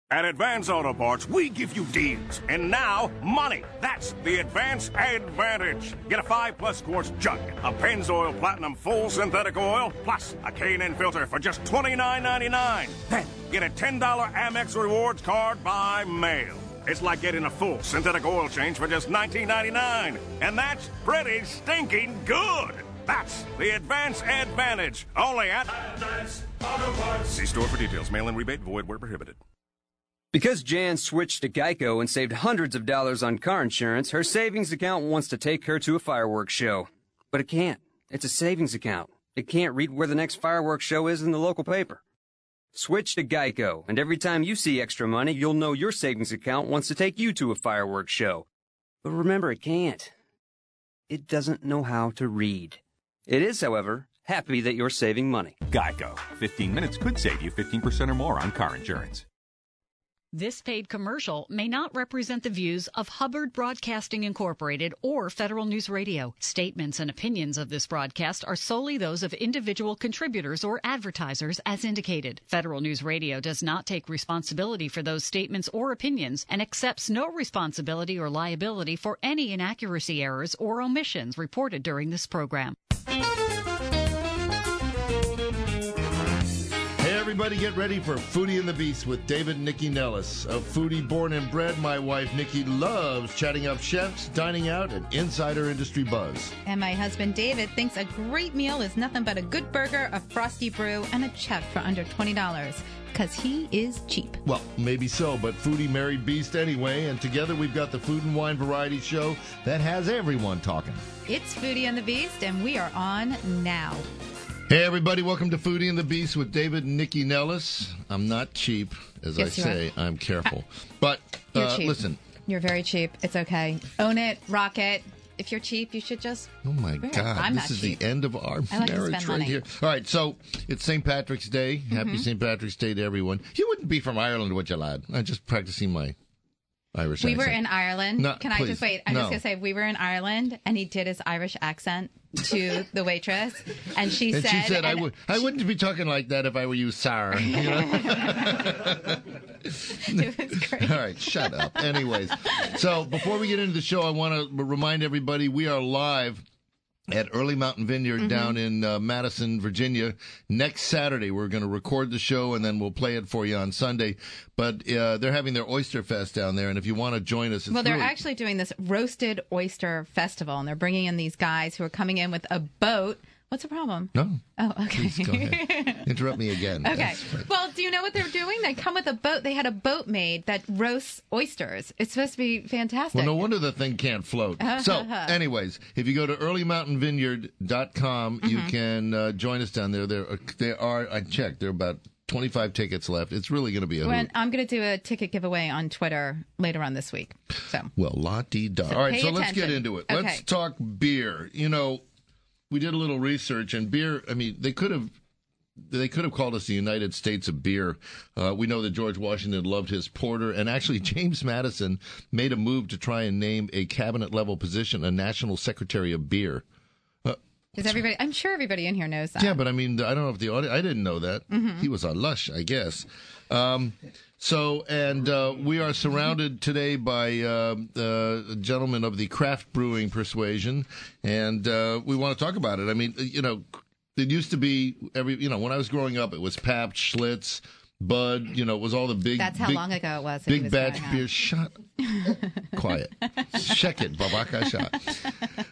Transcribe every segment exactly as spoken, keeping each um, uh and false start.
At Advance Auto Parts, we give you deals, and now, money. That's the Advance Advantage. Get a five-plus quarts jug, a Pennzoil Platinum full synthetic oil, plus a K and N filter for just twenty-nine ninety-nine. Then, get a ten dollar Amex Rewards card by mail. It's like getting a full synthetic oil change for just nineteen ninety-nine. And that's pretty stinking good. That's the Advance Advantage. Only at Advance Auto Parts. See store for details. Mail-in rebate void where prohibited. Because Jan switched to Geico and saved hundreds of dollars on car insurance, her savings account wants to take her to a fireworks show. But it can't. It's a savings account. It can't read where the next fireworks show is in the local paper. Switch to Geico, and every time you see extra money, you'll know your savings account wants to take you to a fireworks show. But remember, it can't. It doesn't know how to read. It is, however, happy that you're saving money. Geico. fifteen minutes could save you fifteen percent or more on car insurance. This paid commercial may not represent the views of Hubbard Broadcasting Incorporated or Federal News Radio. Statements and opinions of this broadcast are solely those of individual contributors or advertisers as indicated. Federal News Radio does not take responsibility for those statements or opinions and accepts no responsibility or liability for any inaccuracy, errors, or omissions reported during this program. Everybody get ready for Foodie and the Beast with David and Nikki Nellis. A foodie born and bred, my wife Nikki loves chatting up chefs, dining out, and insider industry buzz. And my husband David thinks a great meal is nothing but a good burger, a frosty brew, and a check for under twenty dollars. Because he is cheap. Well, maybe so, but foodie married beast anyway, and together we've got the Food and Wine Variety Show that has everyone talking. It's Foodie and the Beast, and we are on now. Hey, everybody, welcome to Foodie and the Beast with David and Nikki Nellis. I'm not cheap, as yes, I say. Are. I'm careful. But uh, listen. You're very cheap. It's okay. Own it. Rock it. If you're cheap, you should just... Oh, my wear God. It. I'm this not is cheap. the end of our I like marriage right money. here. All right, so it's Saint Patrick's Day. Mm-hmm. Happy Saint Patrick's Day to everyone. You wouldn't be from Ireland, would you, lad? I'm just practicing my Irish we accent. We were in Ireland. No, Can please. I just wait? I'm no. just going to say, we were in Ireland, and he did his Irish accent to the waitress, and she and said... she said, I, would, I wouldn't be talking like that if I were you, sir. You know? It was great. All right, shut up. Anyways, so before we get into the show, I want to remind everybody we are live at Early Mountain Vineyard mm-hmm. down in uh, Madison, Virginia. Next Saturday, we're going to record the show, and then we'll play it for you on Sunday. But uh, they're having their Oyster Fest down there, and if you want to join us... It's well, they're really... actually doing this Roasted Oyster Festival, and they're bringing in these guys who are coming in with a boat. What's the problem? No. Oh, okay. Please go ahead. Interrupt me again. Okay. Well, do you know what they're doing? They come with a boat. They had a boat made that roasts oysters. It's supposed to be fantastic. Well, no wonder the thing can't float. So, anyways, if you go to early mountain vineyard dot com, mm-hmm. you can uh, join us down there. There are, there are, I checked, there are about twenty-five tickets left. It's really going to be a when hoot. I'm going to do a ticket giveaway on Twitter later on this week. So. Well, la-dee-da. So All right, so attention. let's get into it. Okay. Let's talk beer. You know, we did a little research, and beer, I mean, they could have they could have called us the United States of beer. Uh, we know that George Washington loved his porter, and actually James Madison made a move to try and name a cabinet-level position a National Secretary of Beer. Uh, Is everybody? I'm sure everybody in here knows that. Yeah, but I mean, I don't know if the audience, I didn't know that. Mm-hmm. He was a lush, I guess. Um, so, and uh, we are surrounded today by uh, uh, gentlemen of the craft brewing persuasion, and uh, we want to talk about it. I mean, you know, it used to be every, you know, when I was growing up, it was Pabst, Schlitz, Bud, you know, it was all the big. That's how big, long ago it was. Big was batch beer. Shut. Quiet. Check it, Babaka shot.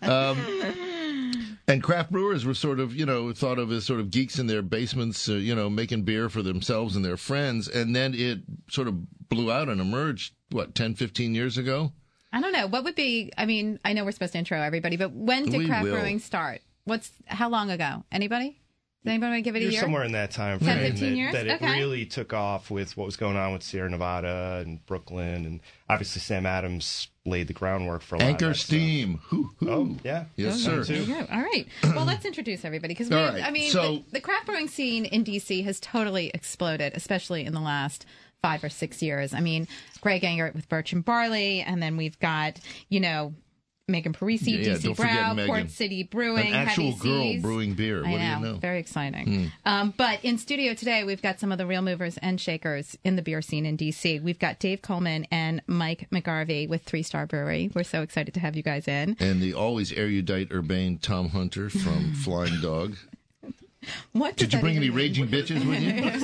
Um, and craft brewers were sort of, you know, thought of as sort of geeks in their basements, uh, you know, making beer for themselves and their friends. And then it sort of blew out and emerged, what, ten, fifteen years ago? I don't know. What would be, I mean, I know we're supposed to intro everybody, but when did We craft will. brewing start? What's, how long ago? Anybody? Does anybody want to give it a You're year? somewhere in that time ten, frame fifteen that, years? that it Okay. really took off with what was going on with Sierra Nevada and Brooklyn, and obviously Sam Adams laid the groundwork for a lot Anchor of that Steam. Hoo, hoo. Oh, yeah. Yes, Oh, sir. there you go. All right. Well, let's introduce everybody because we, All right. I mean, So- the, the craft brewing scene in D C has totally exploded, especially in the last five or six years. I mean, Greg Anger with Birch and Barley, and then we've got, you know, Megan Parisi, Yeah, yeah, D C don't forget Brow, Megan. Port City Brewing, An actual Heavy girl Seas. brewing beer. I What know, do you know? very exciting. Mm. Um, but in studio today, we've got some of the real movers and shakers in the beer scene in D C. We've got Dave Coleman and Mike McGarvey with Three Star Brewery. We're so excited to have you guys in. And the always erudite, urbane Tom Hunter from Flying Dog. What Did you that bring any even raging bitches with you? What does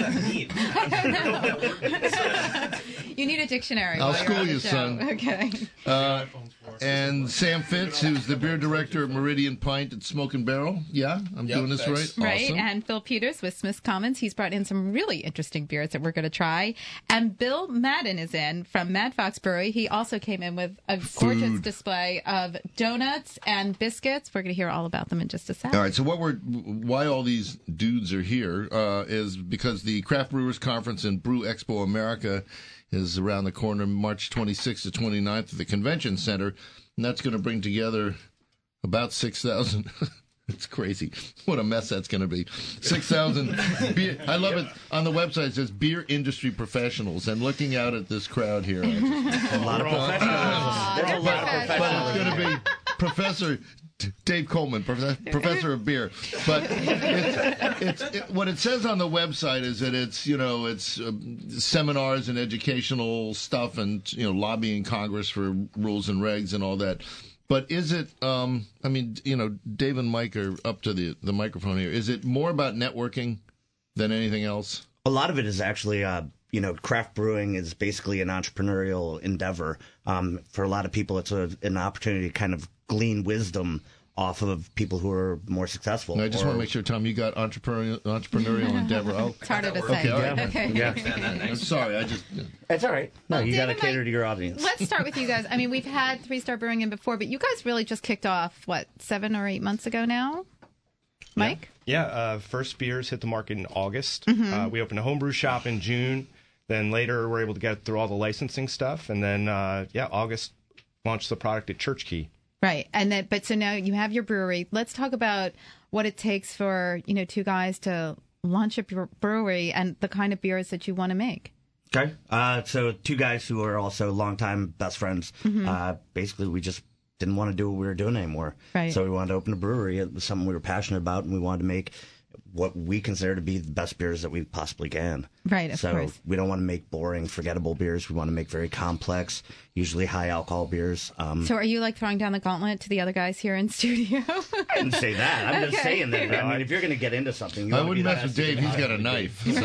that mean? You need a dictionary. I'll while you're school on the you, show. son. Okay. Uh, and Sam Fitz, who's the beer director at Meridian Pint at Smoke and Barrel. Yeah, I'm Yep, doing this thanks. right. Right, Awesome. and Phil Peters with Smith's Commons. He's brought in some really interesting beers that we're going to try. And Bill Madden is in from Mad Fox Brewery. He also came in with a gorgeous Food. display of donuts and biscuits. We're going to hear all about them in just a sec. All right, so what we're why all these dudes are here uh, is because the Craft Brewers Conference and Brew Expo America is around the corner, March twenty-sixth to twenty-ninth at the Convention Center, and that's going to bring together about six thousand. It's crazy. What a mess that's going to be. six thousand beer. I love it. On the website, it says beer industry professionals. And looking out at this crowd here, I just, A lot of professionals. There's a lot of but professionals. it's going to be Professor Dave Coleman, prof- Professor of Beer. But it's, it's, it, what it says on the website is that it's, you know, it's uh, seminars and educational stuff and, you know, lobbying Congress for rules and regs and all that. But is it, um, I mean, you know, Dave and Mike are up to the, the microphone here. Is it more about networking than anything else? A lot of it is actually, uh, you know, craft brewing is basically an entrepreneurial endeavor. Um, for a lot of people, it's a, an opportunity to kind of glean wisdom off of people who are more successful. And I just or- want to make sure, Tom, you got entrepreneurial, entrepreneurial endeavor. I'll, It's harder to okay, say. all right. Okay. Yeah. I'm sorry, I just... It's all right. No, Well, you got to David, Mike, cater to your audience. Let's start with you guys. I mean, we've had Three Star Brewing in before, but you guys really just kicked off, what, seven or eight months ago now? Mike? Yeah, uh, first beers hit the market in August. Mm-hmm. Uh, we opened a homebrew shop in June. Then later, we're able to get through all the licensing stuff. And then, uh, yeah, August launched the product at Church Key. Right. And then, but so now you have your brewery. Let's talk about what it takes for, you know, two guys to launch a bre- brewery and the kind of beers that you want to make. Okay. Uh, so two guys who are also longtime best friends. Mm-hmm. Uh, basically, we just didn't want to do what we were doing anymore. Right. So we wanted to open a brewery. It was something we were passionate about, and we wanted to make what we consider to be the best beers that we possibly can. Right, of so course. we don't want to make boring, forgettable beers. We want to make very complex, usually high alcohol beers. Um, So are you like throwing down the gauntlet to the other guys here in studio? I didn't say that. I'm just Okay. saying that. I mean, if you're going to get into something, you I wanna wouldn't be mess that with Dave. He's got a knife. So.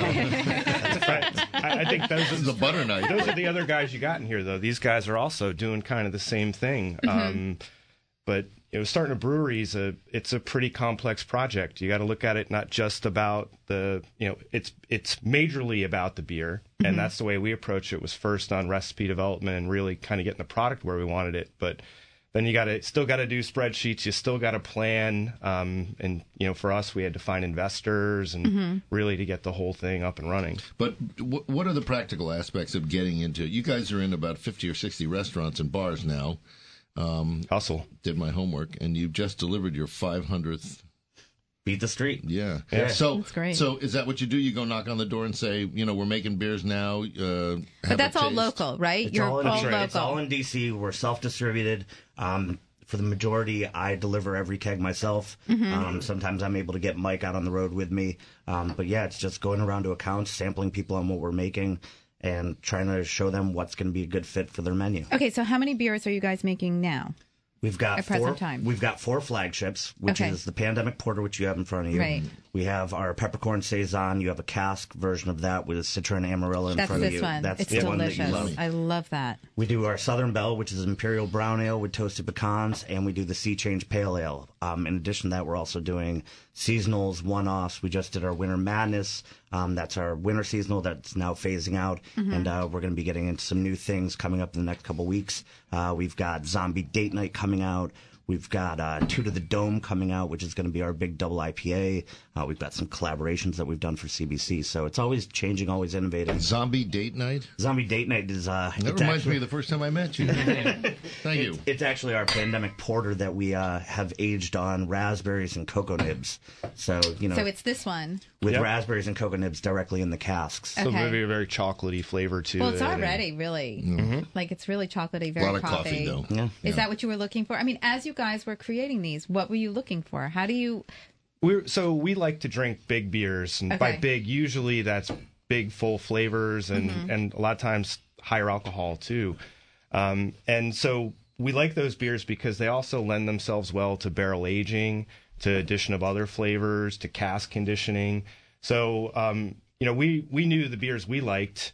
I, I think those This is a butter knife. those are the other guys you got in here, though. These guys are also doing kind of the same thing. Mm-hmm. Um, but you know, starting a brewery is a it's a pretty complex project. You got to look at it not just about the you know it's it's majorly about the beer, Mm-hmm. and that's the way we approached it. Was first on recipe development and really kind of getting the product where we wanted it, but. Then you got to still got to do spreadsheets. You still got to plan, um, and you know, for us, we had to find investors and Mm-hmm. really to get the whole thing up and running. But w- what are the practical aspects of getting into it? You guys are in about fifty or sixty restaurants and bars now. Hustle. Did my homework, and you just delivered your five hundredth. beat the street. Yeah. Yeah. So, That's great. so is that what you do? You go knock on the door and say, you know, we're making beers now. Uh, But that's all local, right? It's You're all in, all local. It's all in D C. We're self-distributed. Um, for the majority, I deliver every keg myself. Mm-hmm. Um, sometimes I'm able to get Mike out on the road with me. Um, but yeah, it's just going around to accounts, sampling people on what we're making, and trying to show them what's going to be a good fit for their menu. Okay, so how many beers are you guys making now? We've got At four. present time. We've got four flagships, which Okay. is the Pandemic Porter, which you have in front of you. Right. We have our peppercorn saison. You have a cask version of that with Citron Amarillo in That's front of this you. one. That's It's the one that delicious. you love. I love that. We do our Southern Belle, which is Imperial Brown Ale with toasted pecans, and we do the Sea Change Pale Ale. Um, in addition to that, we're also doing seasonals, one-offs. We just did our Winter Madness. Um, that's our winter seasonal that's now phasing out, Mm-hmm. and uh, we're going to be getting into some new things coming up in the next couple weeks. Uh, we've got Zombie Date Night coming out. We've got uh, Two to the Dome coming out, which is going to be our big double I P A. Uh, we've got some collaborations that we've done for C B C. So it's always changing, always innovating. Zombie Date Night? Zombie Date Night is... Uh, that reminds actually, me of the first time I met you. Thank it, you. It's actually our pandemic porter that we uh, have aged on raspberries and cocoa nibs. So, you know... So it's this one. With yep. raspberries and cocoa nibs directly in the casks. So okay. maybe a very chocolatey flavor to it. Well, it's already and... really... Mm-hmm. Like, it's really chocolatey, very a lot of coffee. coffee, though. Yeah. Is yeah. that what you were looking for? I mean, as you guys were creating these, what were you looking for? How do you... We're, so we like to drink big beers, and okay. by big, usually that's big, full flavors, and, mm-hmm. and a lot of times higher alcohol, too. Um, and so we like those beers because they also lend themselves well to barrel aging, to addition of other flavors, to cask conditioning. So, um, you know, we, we knew the beers we liked.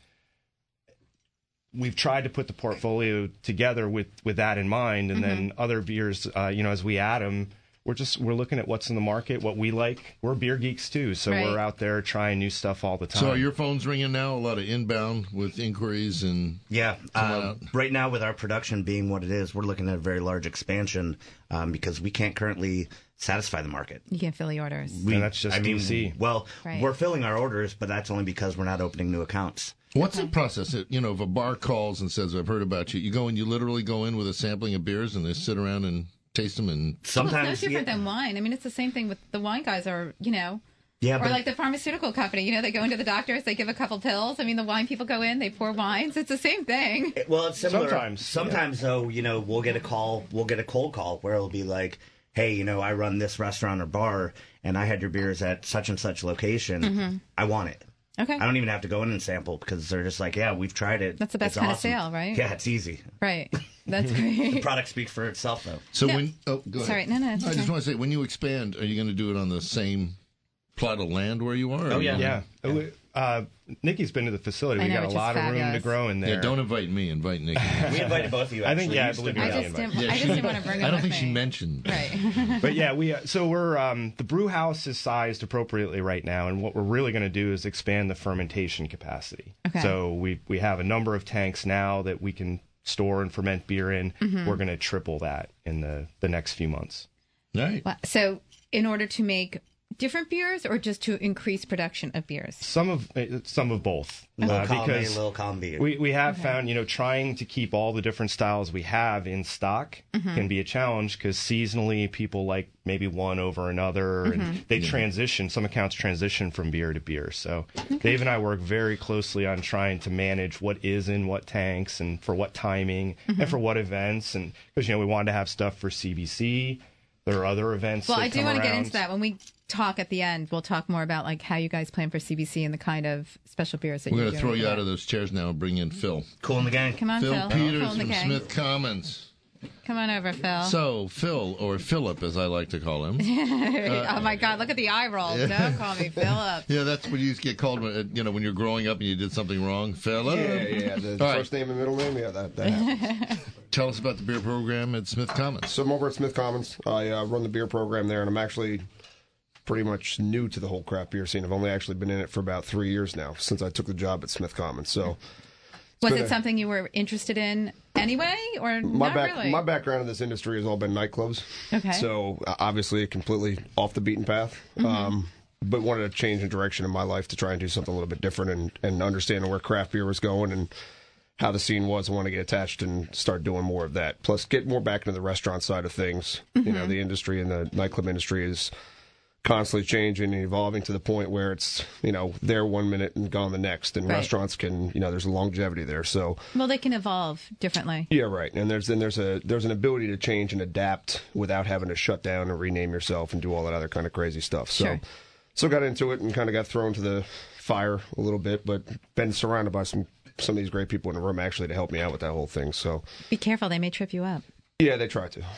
We've tried to put the portfolio together with, with that in mind, and mm-hmm. then other beers, uh, you know, as we add them, we're just we're looking at what's in the market, what we like. We're beer geeks too, so right. we're out there trying new stuff all the time. So are your phones ringing now? A lot of inbound with inquiries and yeah. Um, right now, with our production being what it is, we're looking at a very large expansion um, because we can't currently satisfy the market. You can't fill the orders. We, and that's just I mean, D C. Well, right. we're filling our orders, but that's only because we're not opening new accounts. What's the process? You know, if a bar calls and says, "I've heard about you," you go and you literally go in with a sampling of beers and they sit around and taste them, and sometimes well, it's no different yeah. than wine. I mean, it's the same thing with the wine guys, are you know, yeah, or but, like the pharmaceutical company. You know, they go into the doctors, they give a couple pills. I mean, the wine people go in, they pour wines. It's the same thing. Well, it's similar. Sometimes, sometimes yeah. though, you know, we'll get a call, we'll get a cold call where it'll be like, "Hey, you know, I run this restaurant or bar, and I had your beers at such and such location. Mm-hmm. I want it." Okay. I don't even have to go in and sample because they're just like, yeah, we've tried it. That's the best it's kind awesome. of sale, right? Yeah, it's easy. Right. That's great. The product speaks for itself, though. So no. when oh, go ahead. Sorry, no, no. I okay. just want to say, when you expand, are you going to do it on the same plot of land where you are? Oh yeah, yeah. yeah. Uh, Nikki's been to the facility. I We know, got a lot of room to grow in there. Yeah, don't invite me. Invite Nikki. We invited both of you. Actually. I think yeah, I believe I you just didn't. Yeah, I she, just didn't want to bring it. I don't with think me. she mentioned. Right. But yeah, we uh, so we're um, the brew house is sized appropriately right now, and what we're really going to do is expand the fermentation capacity. Okay. So we we have a number of tanks now that we can store and ferment beer in. Mm-hmm. We're going to triple that in the the next few months. Right. Well, so, in order to make different beers, or just to increase production of beers? Some of uh, some of both, Little uh, column A, because little column B. we we have Okay. found, you know, trying to keep all the different styles we have in stock Mm-hmm. can be a challenge because seasonally people like maybe one over another, Mm-hmm. and they transition. Some accounts transition from beer to beer. So Dave and I work very closely on trying to manage what is in what tanks and for what timing Mm-hmm. and for what events, and because you know we wanted to have stuff for C B C. There are other events. Well, that I do come want to get around. into that when we talk at the end. We'll talk more about like how you guys plan for C B C and the kind of special beers that We're you're going to throw doing you for out that. of those chairs now and bring in Phil. Cool in the gang. Come on, Phil Phil. Peters Phil in the from gang. Smith Commons. Come on over, Phil. So, Phil, or Philip, as I like to call him. oh my God! Look at the eye roll. Don't call me Philip. Yeah, that's what you used to get called when, uh, you know, when you're growing up and you did something wrong. Philip. Yeah, yeah. The, the All right. first name and middle name, yeah, that, that happens. Tell us about the beer program at Smith Commons. So I'm over at Smith Commons. I uh, run the beer program there, and I'm actually pretty much new to the whole craft beer scene. I've only actually been in it for about three years now, since I took the job at Smith Commons. So, Was been it a- something you were interested in anyway, or my not back, really? my background in this industry has all been nightclubs. Okay. So uh, obviously, completely off the beaten path. Mm-hmm. Um, but wanted to change in direction in my life to try and do something a little bit different, and, and understanding where craft beer was going and how the scene was. I want to get attached and start doing more of that. Plus, get more back into the restaurant side of things. Mm-hmm. You know, the industry and the nightclub industry is constantly changing and evolving to the point where it's, you know, there one minute and gone the next. And Right. restaurants can, you know, there's a longevity there. So well, they can evolve differently. yeah, right. And there's then there's a there's an ability to change and adapt without having to shut down and rename yourself and do all that other kind of crazy stuff. So Sure. so got into it and kind of got thrown to the fire a little bit, but been surrounded by some some of these great people in the room actually to help me out with that whole thing. So Be careful; they may trip you up. yeah, they try to.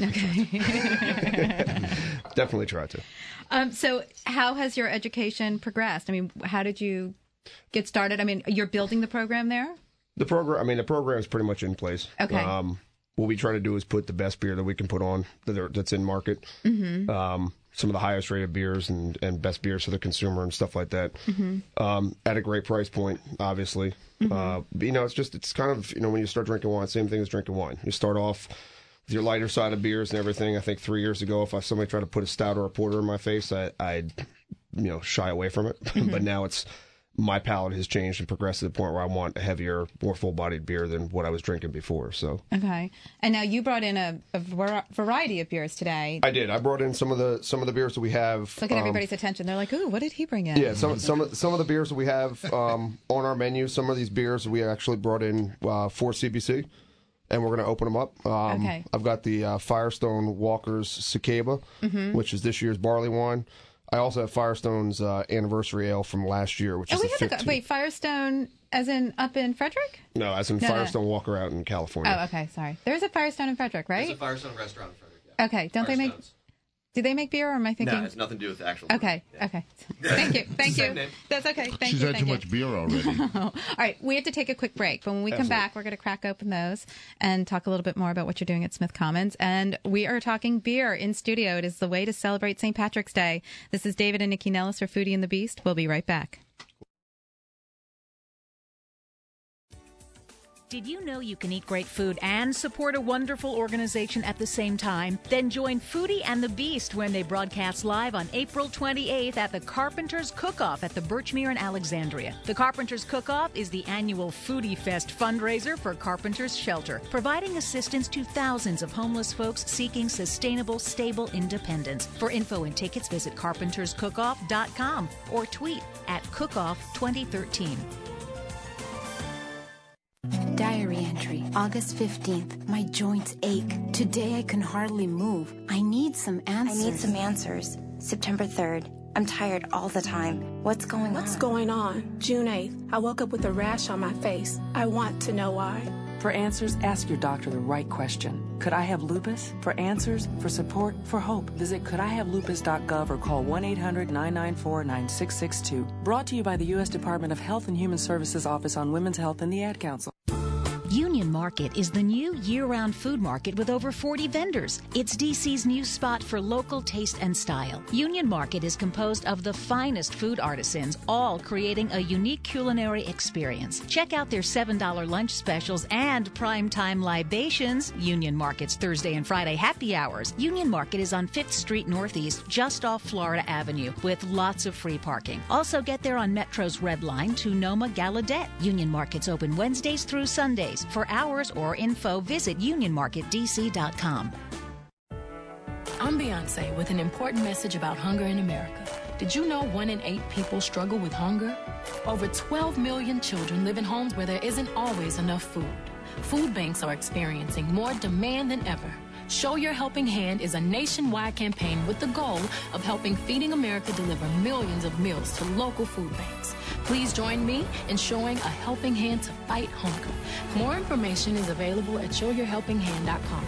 Okay. Definitely try to. um, so, how has your education progressed? I mean, how did you get started? I mean, you're building the program there. The program, I mean, the program is pretty much in place. Okay. Um, what we try to do is put the best beer that we can put on that are, that's in market. Mm-hmm. Um, some of the highest rated beers and, and best beers for the consumer and stuff like that. Mm-hmm. Um, at a great price point, obviously. Mm-hmm. Uh, but, you know, it's just, it's kind of, you know, when you start drinking wine, same thing as drinking wine. You start off with your lighter side of beers and everything. I think three years ago, if I, somebody tried to put a stout or a porter in my face, I, I'd you know shy away from it. Mm-hmm. But now it's my palate has changed and progressed to the point where I want a heavier, more full-bodied beer than what I was drinking before. So okay, and now you brought in a, a var- variety of beers today. I did. I brought in some of the some of the beers that we have. Look at um, everybody's attention. They're like, "Ooh, what did he bring in?" Yeah, some some of, some of the beers that we have um, on our menu. Some of these beers we actually brought in uh, for C B C, and we're going to open them up. Um, okay. I've got the uh, Firestone Walker's Cicaba, mm-hmm. which is this year's barley wine. I also have Firestone's uh, anniversary ale from last year, which oh, is we the had fifteenth. to go, wait, Firestone as in up in Frederick? No, as in no, Firestone no. Walker out in California. Oh, okay, sorry. There's a Firestone in Frederick, right? There's a Firestone restaurant in Frederick, yeah. Okay, don't they make... Do they make beer, or am I thinking... No, it's nothing to do with the actual Okay, beer. okay. Thank you, thank you. That's okay, thank She's you, had thank too you. much beer already. All right, we have to take a quick break, but when we come Absolutely. back, we're going to crack open those and talk a little bit more about what you're doing at Smith Commons. And we are talking beer in studio. It is the way to celebrate Saint Patrick's Day. This is David and Nikki Nellis for Foodie and the Beast. We'll be right back. Did you know you can eat great food and support a wonderful organization at the same time? Then join Foodie and the Beast when they broadcast live on April twenty-eighth at the Carpenters Cook-Off at the Birchmere in Alexandria. The Carpenters Cook-Off is the annual Foodie Fest fundraiser for Carpenters Shelter, providing assistance to thousands of homeless folks seeking sustainable, stable independence. For info and tickets, visit carpenters cook off dot com or tweet at cookoff twenty thirteen. Diary entry, August fifteenth. My joints ache. Today I can hardly move. I need some answers. I need some answers. September third. I'm tired all the time. What's going on? What's going on? June eighth. I woke up with a rash on my face. I want to know why. For answers, ask your doctor the right question. Could I have lupus? For answers, for support, for hope, visit could I have lupus dot gov or call one eight hundred nine nine four nine six six two. Brought to you by the U S Department of Health and Human Services Office on Women's Health and the Ad Council. Union Market is the new year-round food market with over forty vendors. It's D C's new spot for local taste and style. Union Market is composed of the finest food artisans, all creating a unique culinary experience. Check out their seven dollar lunch specials and primetime libations, Union Market's Thursday and Friday happy hours. Union Market is on fifth Street Northeast, just off Florida Avenue, with lots of free parking. Also get there on Metro's Red Line to Noma Gallaudet. Union Market's open Wednesdays through Sundays. For hours or info, visit union market d c dot com. I'm Beyonce with an important message about hunger in America. Did you know one in eight people struggle with hunger? Over twelve million children live in homes where there isn't always enough food. Food banks are experiencing more demand than ever. Show Your Helping Hand is a nationwide campaign with the goal of helping Feeding America deliver millions of meals to local food banks. Please join me in showing a helping hand to fight hunger. More information is available at show your helping hand dot com.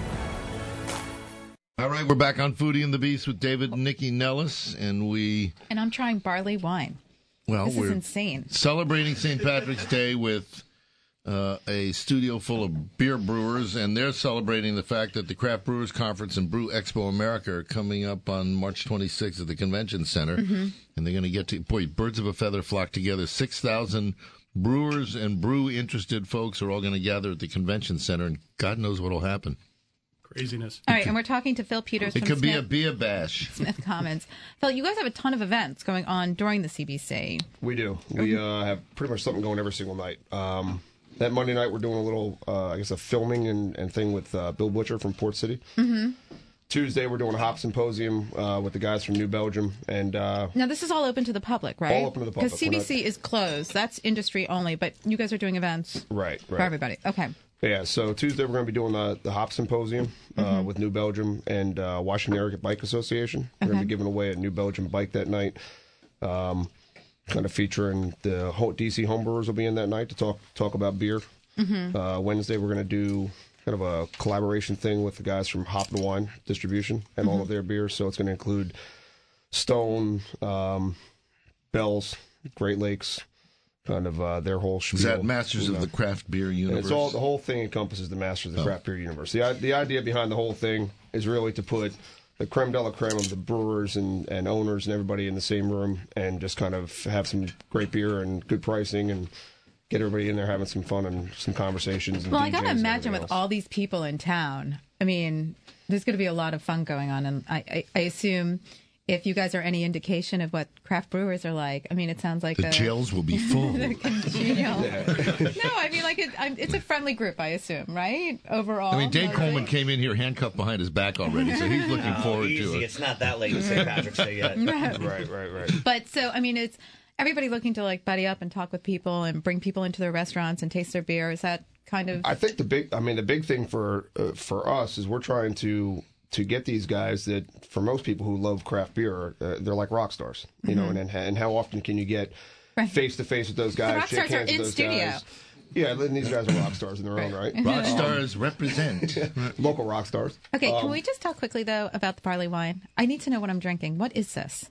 All right, we're back on Foodie and the Beast with David and Nikki Nellis, and we... And I'm trying barley wine. Well, this we're is insane. Celebrating Saint Patrick's Day with uh, a studio full of beer brewers, and they're celebrating the fact that the Craft Brewers Conference and Brew Expo America are coming up on March twenty-sixth at the Convention Center, Mm-hmm. and they're going to get to, boy, birds of a feather flock together. six thousand brewers and brew-interested folks are all going to gather at the Convention Center, and God knows what will happen. Craziness. All right, and we're talking to Phil Peters It from could be Smith, a beer bash. Smith Commons. Phil, you guys have a ton of events going on during the C B C. We do. We uh, have pretty much something going every single night. Um, that Monday night, we're doing a little, uh, I guess, a filming and, and thing with uh, Bill Butcher from Port City. Mm-hmm. Tuesday, we're doing a hop symposium uh, with the guys from New Belgium. And uh, Now, this is all open to the public, right? All open to the public. Because C B C is closed. That's industry only, but you guys are doing events right, right. for everybody. Okay. Yeah, so Tuesday we're going to be doing the, the Hop Symposium uh, Mm-hmm. with New Belgium and uh, Washington Area Bike Association. We're going to Okay. be giving away a New Belgium bike that night. Um, kind of featuring the ho- D C homebrewers will be in that night to talk talk about beer. Mm-hmm. Uh, Wednesday we're going to do kind of a collaboration thing with the guys from Hop and Wine Distribution and all Mhm. of their beers. So it's going to include Stone, um, Bell's, Great Lakes, kind of uh, their whole spiel. Is that Masters you of know. the Craft Beer And Universe? it's all the whole thing encompasses the Masters of the Oh. Craft Beer Universe. The, i- the idea behind the whole thing is really to put the creme de la creme of the brewers and, and owners and everybody in the same room and just kind of have some great beer and good pricing and get everybody in there having some fun and some conversations. And Well, I D Js got to and imagine everything with else. all these people in town, I mean, there's going to be a lot of fun going on, and I, I, I assume if you guys are any indication of what craft brewers are like, I mean, it sounds like the a, jails will be full. They're congenial. No, I mean, like it, I'm, it's a friendly group, I assume, right? Overall. I mean, Dave mostly. Coleman came in here handcuffed behind his back already, so he's looking Oh, forward easy. to it. It's not that late in Saint Patrick's Day yet. Right. Right, right, right. But so, I mean, it's everybody looking to like buddy up and talk with people and bring people into their restaurants and taste their beer. Is that kind of? I think the big, I mean, the big thing for uh, for us is we're trying to to get these guys that, for most people who love craft beer, uh, they're like rock stars, you Mm-hmm. know. And, and and how often can you get Right. face to face with those guys? The rock shake stars are hands with in those studio. guys? Yeah, and these guys are rock stars in their own right. Rock Um, stars represent. local rock stars. Okay, can Um, we just talk quickly though about the barley wine? I need to know what I'm drinking. What is this?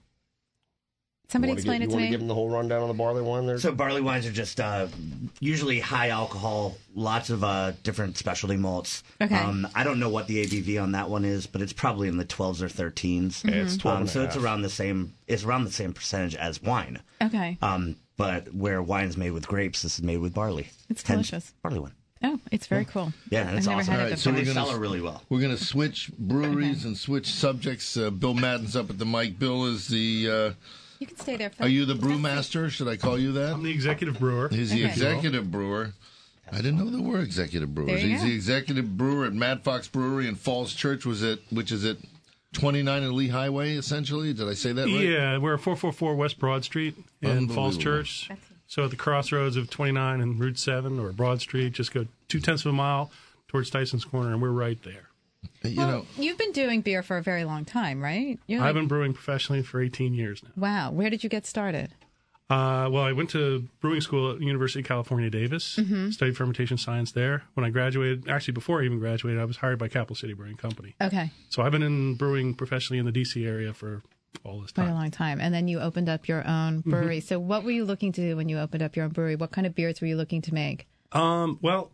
Somebody you wanna explain give, it to You want me. to give them the whole rundown on the barley wine there? So barley wines are just uh, usually high alcohol, lots of uh, different specialty malts. Okay. Um, I don't know what the A B V on that one is, but it's probably in the twelves or thirteens. Yeah, it's twelve Um, and a so it's half. around the same. It's around the same percentage as wine. Okay, Um, but where wine's made with grapes, this is made with barley. it's Hence delicious. barley wine. Oh, it's very cool. Yeah, and it's I've never awesome. had it All right, before. so And we're they gonna- sell it really well. We're going to switch breweries and switch subjects. Uh, Bill Madden's up at the mic. Bill is the. Uh, You can stay there. Phil. are you the brewmaster? Should I call you that? I'm the executive brewer. He's the Okay. executive brewer. I didn't know there were executive brewers. There you He's go. the executive brewer at Mad Fox Brewery in Falls Church, was it, which is at twenty-nine and Lee Highway, essentially. Did I say that right? Yeah, we're at four forty-four West Broad Street in Falls Unbelievable. Church. So at the crossroads of twenty-nine and Route seven or Broad Street, just go two tenths of a mile towards Tyson's Corner, and we're right there. You Well, know, you've been doing beer for a very long time, right? You're I've like- been brewing professionally for eighteen years now. Wow, where did you get started? Uh, well, I went to brewing school at University of California, Davis, Mhm. studied fermentation science there. When I graduated, actually before I even graduated, I was hired by Capital City Brewing Company. Okay, So I've been in brewing professionally in the D C area for all this quite a time. long time. And then you opened up your own brewery. So what were you looking to do when you opened up your own brewery? What kind of beers were you looking to make? Um, well,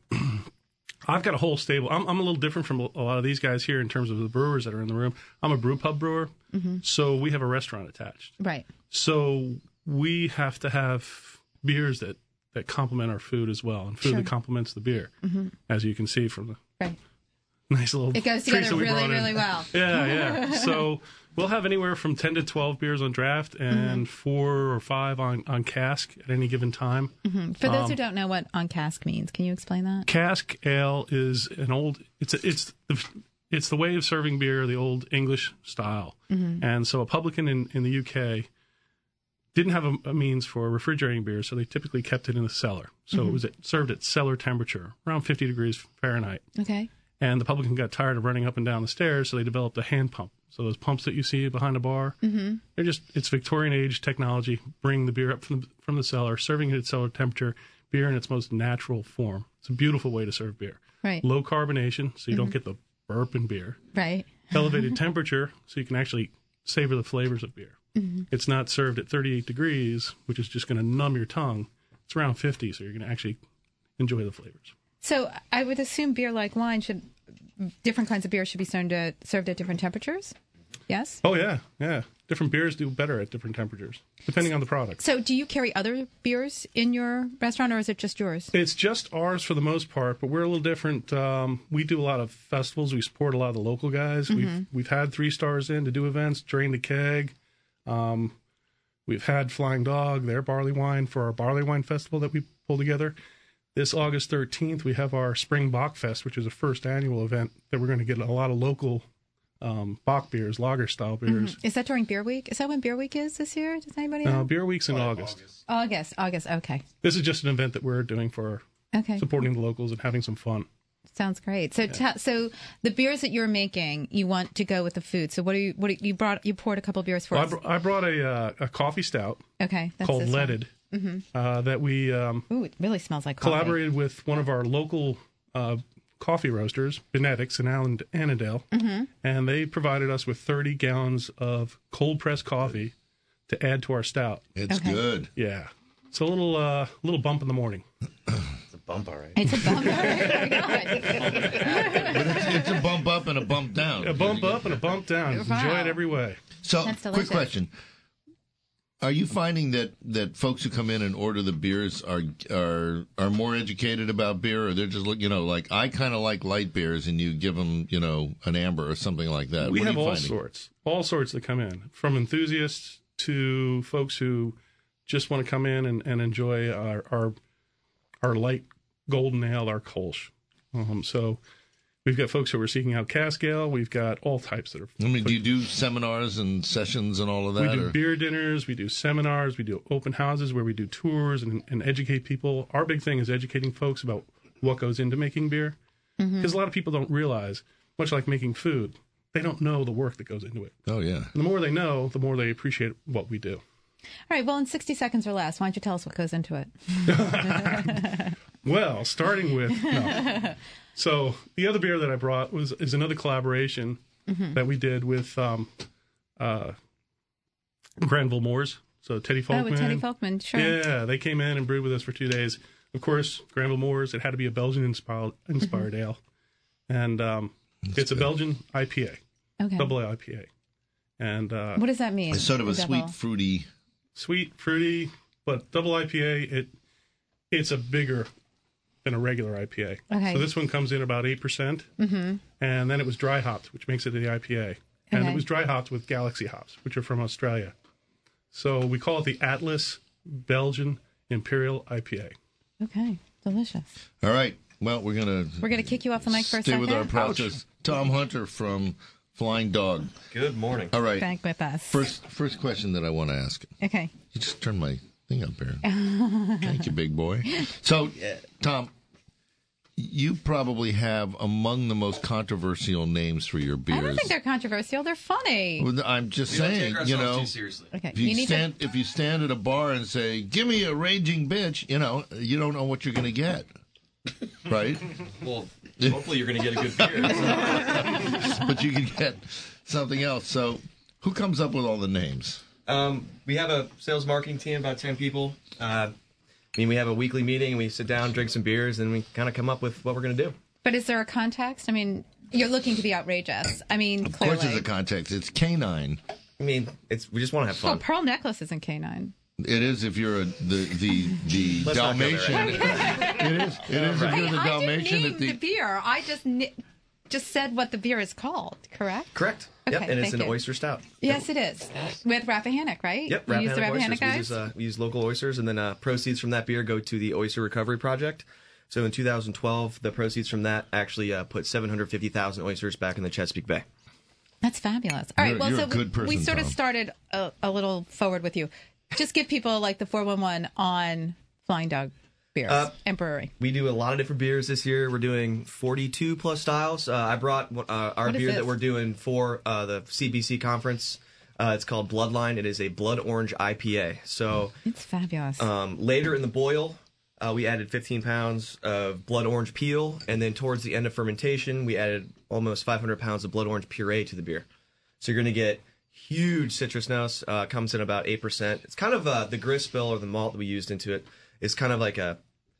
I've got a whole stable. I'm, I'm a little different from a lot of these guys here in terms of the brewers that are in the room. I'm a brew pub brewer, Mm-hmm. so we have a restaurant attached. Right. So we have to have beers that, that complement our food as well, and food Sure. that complements the beer, Mm-hmm. as you can see from the Right. nice little It goes treats together that we really, brought in. really well. Yeah, yeah. So we'll have anywhere from ten to twelve beers on draft and Mm-hmm. four or five on, on cask at any given time. Mhm. For those Um, who don't know what on cask means, can you explain that? Cask ale is an old. It's a, it's the it's the way of serving beer, the old English style. Mhm. And so a publican in, in the U K didn't have a, a means for refrigerating beer, so they typically kept it in the cellar. So Mhm. it was at, served at cellar temperature, around fifty degrees Fahrenheit. Okay. And the publican got tired of running up and down the stairs, so they developed a hand pump. So those pumps that you see behind the bar, Mm-hmm. they're just, it's Victorian age technology, bringing the beer up from the, from the cellar, serving it at cellar temperature, beer in its most natural form. It's a beautiful way to serve beer. Right. Low carbonation, so you don't Mhm. get the burp in beer. Right. Elevated temperature, so you can actually savor the flavors of beer. Mhm. It's not served at thirty-eight degrees, which is just going to numb your tongue. It's around fifty, so you're going to actually enjoy the flavors. So I would assume beer, like wine, should different kinds of beer should be served at, served at different temperatures. Yes. Oh, yeah, yeah. Different beers do better at different temperatures, depending on the product. So do you carry other beers in your restaurant, or is it just yours? It's just ours for the most part, but we're a little different. Um, we do a lot of festivals. We support a lot of the local guys. Mhm. We've we've had three stars in to do events, Drain the Keg. Um, we've had Flying Dog, their barley wine for our barley wine festival that we pull together. This August thirteenth, we have our Spring Bock Fest, which is a first annual event that we're going to get a lot of local um, Bock beers, lager style beers. Mhm. Is that during Beer Week? Is that when Beer Week is this year? Does anybody know? Uh, Beer Week's in August. August. August. Okay. This is just an event that we're doing for Okay. supporting the locals and having some fun. Sounds great. So, ta- so the beers that you're making, you want to go with the food. So, what are you? What are, you brought? You poured a couple beers for Well, I, us. br- I brought a uh, a coffee stout Okay, that's called this one. Leaded Mm-hmm. uh, that we um, Ooh, it really smells like coffee. collaborated with one of our local uh, coffee roasters, Benedict's in Allen- Annandale, Mhm. and they provided us with thirty gallons of cold pressed coffee to add to our stout. It's Okay. good. Yeah, it's a little uh, little bump in the morning. It's a bump, all right. It's a bump. But it's, it's a bump up and a bump down. A bump up and a bump down. Wow. Enjoy it every way. So, That's quick delicious. question. Are you finding that, that folks who come in and order the beers are are are more educated about beer, or they're just look, you know, like I kind of like light beers, and you give them, you know, an amber or something like that? We What are have you all finding? sorts, all sorts that come in, from enthusiasts to folks who just want to come in and, and enjoy our, our our light golden ale, our Kolsch. Um, so we've got folks who are seeking out cask ale. We've got all types that are. I mean, do you do seminars and sessions and all of that? We do or? beer dinners, we do seminars, we do open houses where we do tours and, and educate people. Our big thing is educating folks about what goes into making beer. Because Mm-hmm. a lot of people don't realize, much like making food, they don't know the work that goes into it. Oh, yeah. And the more they know, the more they appreciate what we do. All right, well, in sixty seconds or less, why don't you tell us what goes into it? Well, starting with no. So the other beer that I brought was is another collaboration Mhm. that we did with um, uh, Granville Moors. So Teddy Folkman. Oh, with Teddy Folkman, sure. Yeah, they came in and brewed with us for two days. Of course, Granville Moors. It had to be a Belgian inspired inspired Mm-hmm. ale, and um, it's a Belgian I P A, Okay. double A I P A. And uh, What does that mean? It's sort of a Double? sweet, fruity. sweet, fruity, but double I P A. It it's a bigger than a regular I P A. Okay. So this one comes in about eight percent, Mm-hmm. and then it was dry hopped, which makes it the I P A. And Okay. it was dry hopped with Galaxy hops, which are from Australia. So we call it the Atlas Belgian Imperial I P A. Okay, delicious. All right. Well, we're gonna We're going to kick you off the mic for a stay second. with our process. Tom Hunter from Flying Dog. Good morning. All right. Back with us. First, first question that I want to ask. Okay. You just turned my thing up here. Thank you, big boy. So, Tom, you probably have among the most controversial names for your beers. I don't think they're controversial. They're funny. Well, I'm just We don't saying, take you ourselves know, too seriously. Okay. if you, You need stand if you stand at a bar and say, "Give me a raging bitch," you know, you don't know what you're going to get, right? Well, hopefully you're going to get a good beer. But you can get something else. So, who comes up with all the names? Um, we have a sales marketing team, about ten people. Uh, I mean, we have a weekly meeting, and we sit down, drink some beers, and we kind of come up with what we're going to do. But is there a context? I mean, you're looking to be outrageous. I mean, Of clearly. course, there's a context. It's canine. I mean, it's we just want to have Well, fun. pearl necklace isn't canine. It is if you're a, the the the Let's not go there, Dalmatian. it is. It is if Hey, you're the I Dalmatian didn't at name the. the beer. I just ni- just said what the beer is called. Correct? Correct. Okay, Yep, and it's thank an you. oyster stout. Yes, it is. With Rappahannock, right? Yep, You use the Rappahannock Rappahannock oysters. We guys? use, uh, we use local oysters, and then uh, proceeds from that beer go to the Oyster Recovery Project. So in two thousand twelve, the proceeds from that actually uh, put seven hundred fifty thousand oysters back in the Chesapeake Bay. That's fabulous. All right, You're- well, you're so a good we person, sort of Tom. started a, a little forward with you. Just give people like the four one one on Flying Dog beers Uh, and brewery. We do a lot of different beers this year. We're doing forty-two plus styles. Uh, I brought uh, our What is beer this? that we're doing for uh, the C B C conference. Uh, it's called Bloodline. It is a blood orange I P A. So It's fabulous. um, later in the boil, uh, we added fifteen pounds of blood orange peel, and then towards the end of fermentation, we added almost five hundred pounds of blood orange puree to the beer. So you're going to get huge citrus notes. Uh, comes in about eight percent. It's kind of uh, the grist bill or the malt that we used into it is kind of like a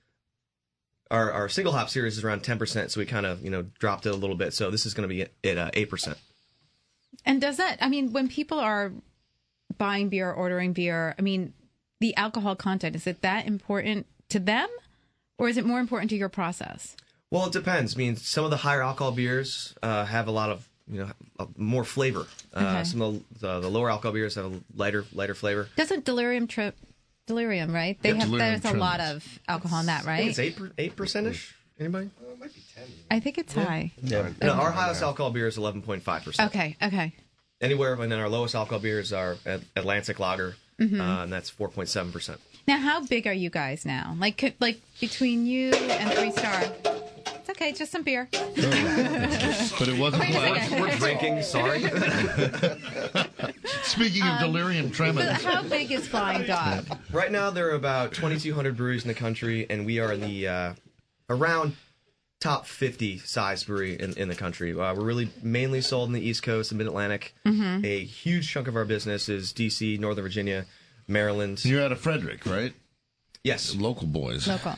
our our single hop series is around ten percent, so we kind of you know dropped it a little bit. So this is going to be at uh, eight percent. And does that, I mean, when people are buying beer, ordering beer, I mean, the alcohol content, is it that important to them or is it more important to your process? Well, it depends. I mean, some of the higher alcohol beers uh, have a lot of you know uh, more flavor. Uh, Okay. Some of the, the the lower alcohol beers have a lighter lighter flavor. Doesn't Delirium trip, Delirium, right? They Yep. have, Delirium there's a lot Tremens. of alcohol in that, I think right? it's eight eight percent ish. Anybody? I think it's high. Yeah. No, our highest alcohol beer is eleven point five percent. Okay, okay. Anywhere, and then our lowest alcohol beers are At- Atlantic Lager, Mhm. uh, and that's four point seven percent. Now, how big are you guys now? Like, could, like between you and Three Star? It's okay, it's just some beer. But it wasn't Wait a black. second. We're drinking. Sorry. Speaking of delirium So tremens, how big is Flying Dog? Right now, there are about twenty-two hundred breweries in the country, and we are in the uh, around top fifty size brewery in, in the country. Uh, we're really mainly sold in the East Coast and Mid Atlantic. Mhm. A huge chunk of our business is D C, Northern Virginia, Maryland. you're out of Frederick, right? Yes, local boys. Local.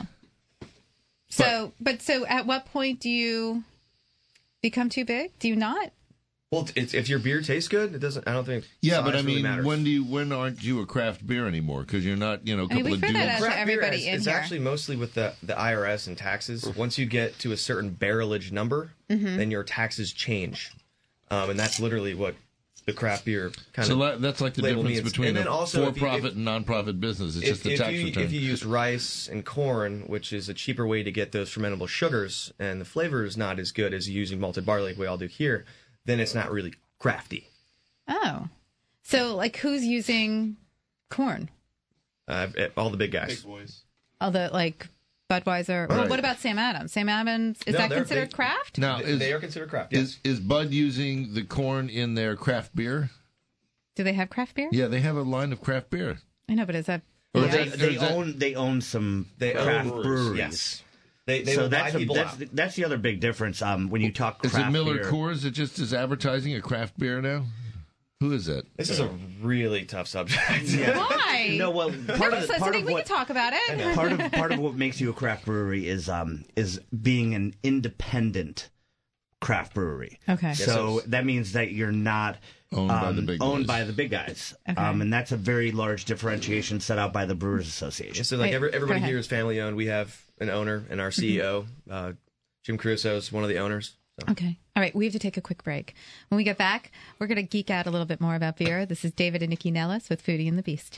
So, but so at what point do you become too big? Do you not? Well, it's, if your beer tastes good, it doesn't. I don't think. Yeah, size but I really mean, matters. when do you, when aren't you a craft beer anymore? Because you're not, you know, a couple I mean, we of threw dudes. that out to Craft beer everybody is- in it's here. actually mostly with the the I R S and taxes. Once you get to a certain barrelage number, Mhm. then your taxes change, um, and that's literally what the craft beer kind So of. that- that's like the label difference means. between And a then also if you- for-profit if- and non-profit business. It's if, just the if tax you, return. If you use rice and corn, which is a cheaper way to get those fermentable sugars, and the flavor is not as good as using malted barley like we all do here, then it's not really crafty. Oh. So, like, who's using corn? Uh, all the big guys. All the, like, Budweiser. Well, Right. what about Sam Adams? Sam Adams, is No, that they're considered big- craft? Now, They- is, they are considered craft, Is, is Bud using the corn in their craft beer? Do they have craft beer? Yeah, they have a line of craft beer. I know, but is that... Or They, is that- they or is that- own they own some They own craft breweries, breweries. yes. They- they so will buy that's, a, people that's, out. the, that's the other big difference. Um, when you talk Is craft it Miller beer, Coors that just is advertising a craft beer now? Who is that? This is a really tough subject. Why? No, well, part Nobody's of the, part listening. of We what can talk about it. part of part of what makes you a craft brewery is um is being an independent craft brewery. Okay. So that means that you're not Owned by the um, big owned boys. by the big guys. Okay. Um, and that's a very large differentiation set out by the Brewers Association. So like Wait, every, go everybody ahead. here is family owned. We have an owner and our C E O, uh, Jim Caruso, is one of the owners. So. Okay. All right. We have to take a quick break. When we get back, we're going to geek out a little bit more about beer. This is David and Nikki Nellis with Foodie and the Beast.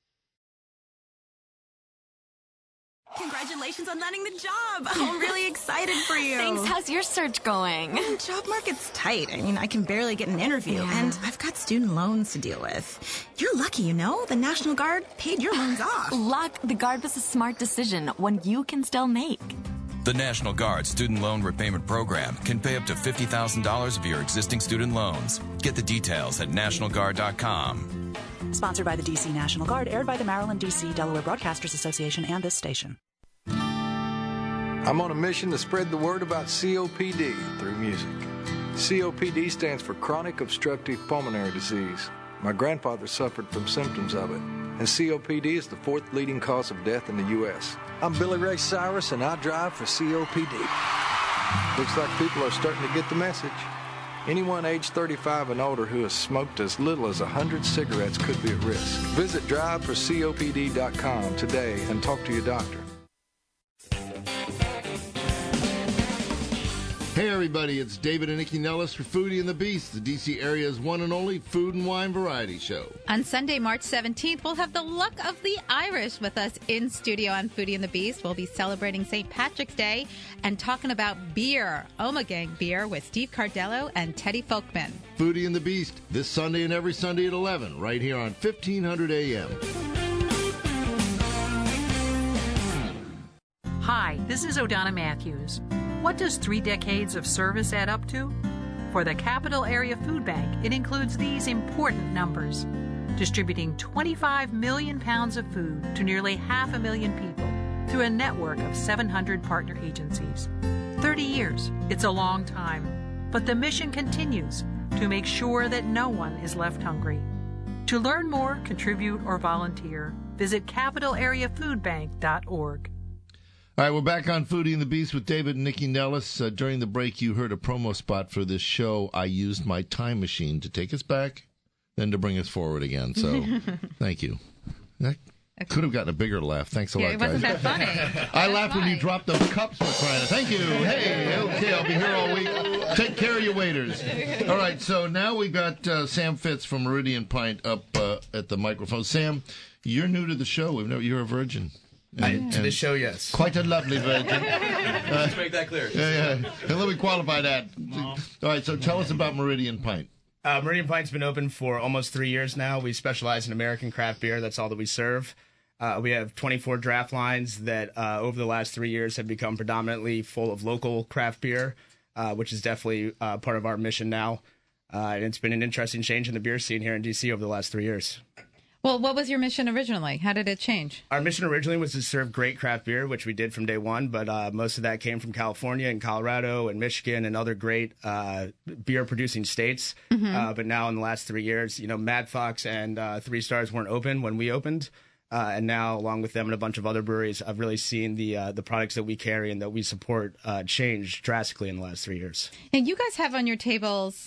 Congratulations on landing the job. I'm really excited for you. Thanks. How's your search going? Mm, job market's tight. I mean, I can barely get an interview, Yeah. and I've got student loans to deal with. You're lucky, you know? The National Guard paid your loans off. Luck, the Guard was a smart decision, one you can still make. The National Guard Student Loan Repayment Program can pay up to fifty thousand dollars of your existing student loans. Get the details at national guard dot com. Sponsored by the D C National Guard, aired by the Maryland, D C, Delaware Broadcasters Association and this station. I'm on a mission to spread the word about C O P D through music. C O P D stands for Chronic Obstructive Pulmonary Disease. My grandfather suffered from symptoms of it, and C O P D is the fourth leading cause of death in the U S I'm Billy Ray Cyrus, and I drive for C O P D. Looks like people are starting to get the message. Anyone age thirty-five and older who has smoked as little as one hundred cigarettes could be at risk. Visit drive for C O P D dot com today and talk to your doctor. Hey everybody, it's David and Nikki Nellis for Foodie and the Beast, the D C area's one and only food and wine variety show. On Sunday, March seventeenth, we'll have the luck of the Irish with us in studio on Foodie and the Beast. We'll be celebrating Saint Patrick's Day and talking about beer, Omegang beer with Steve Cardello and Teddy Folkman. Foodie and the Beast, this Sunday and every Sunday at eleven, right here on fifteen hundred A M. Hi, this is O'Donna Matthews. What does three decades of service add up to? For the Capital Area Food Bank, it includes these important numbers. Distributing twenty-five million pounds of food to nearly half a million people through a network of seven hundred partner agencies. thirty years, it's a long time, but the mission continues to make sure that no one is left hungry. To learn more, contribute, or volunteer, visit capital area food bank dot org. All right, we're back on Foodie and the Beast with David and Nikki Nellis. Uh, during the break, you heard a promo spot for this show. I used my time machine to take us back, then to bring us forward again. So, thank you. That could have gotten a bigger laugh. Thanks a Yeah, lot, it guys. wasn't that funny. I laughed when you dropped those cups for crying out. Thank you. Hey, okay, I'll be here all week. Take care of your waiters. All right, so now we've got uh, Sam Fitz from Meridian Pint up uh, at the microphone. Sam, you're new to the show. We've never, you're a virgin. And, I, to and the show, yes. Quite a lovely virgin. Uh, Let's make that clear. Yeah, yeah. And let me qualify that. All right, so tell us about Meridian Pint. Uh, Meridian Pint's been open for almost three years now. We specialize in American craft beer. That's all that we serve. Uh, we have twenty-four draft lines that uh, over the last three years have become predominantly full of local craft beer, uh, which is definitely uh, part of our mission now. Uh, and it's been an interesting change in the beer scene here in D C over the last three years. Well, what was your mission originally? How did it change? Our mission originally was to serve great craft beer, which we did from day one, but uh, most of that came from California and Colorado and Michigan and other great uh, beer-producing states. Mhm. Uh, but now in the last three years, you know, Mad Fox and uh, Three Stars weren't open when we opened. Uh, and now, along with them and a bunch of other breweries, I've really seen the uh, the products that we carry and that we support uh, change drastically in the last three years. And you guys have on your tables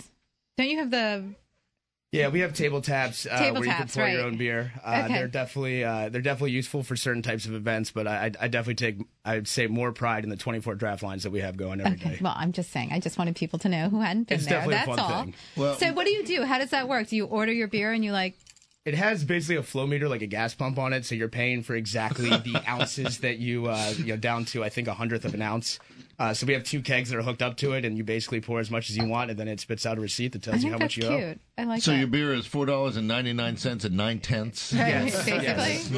Don't you have the? Yeah, we have table taps uh, Table where you can taps, pour right. your own beer. Uh, Okay. They're definitely uh, they're definitely useful for certain types of events, but I, I definitely take I'd say more pride in the twenty-four draft lines that we have going every day. Okay. Well, I'm just saying. I just wanted people to know who hadn't been It's there. definitely a That's fun all. thing. Well- so what do you do? How does that work? Do you order your beer and you like? It has basically a flow meter, like a gas pump on it, so you're paying for exactly the ounces that you, uh, you know, down to, I think, a hundredth of an ounce. Uh, so we have two kegs that are hooked up to it, and you basically pour as much as you want, and then it spits out a receipt that I tells you think how that's much you owe. cute. I like So that. your beer is four dollars and ninety nine cents at nine tenths. Right, Yes. basically. Yes.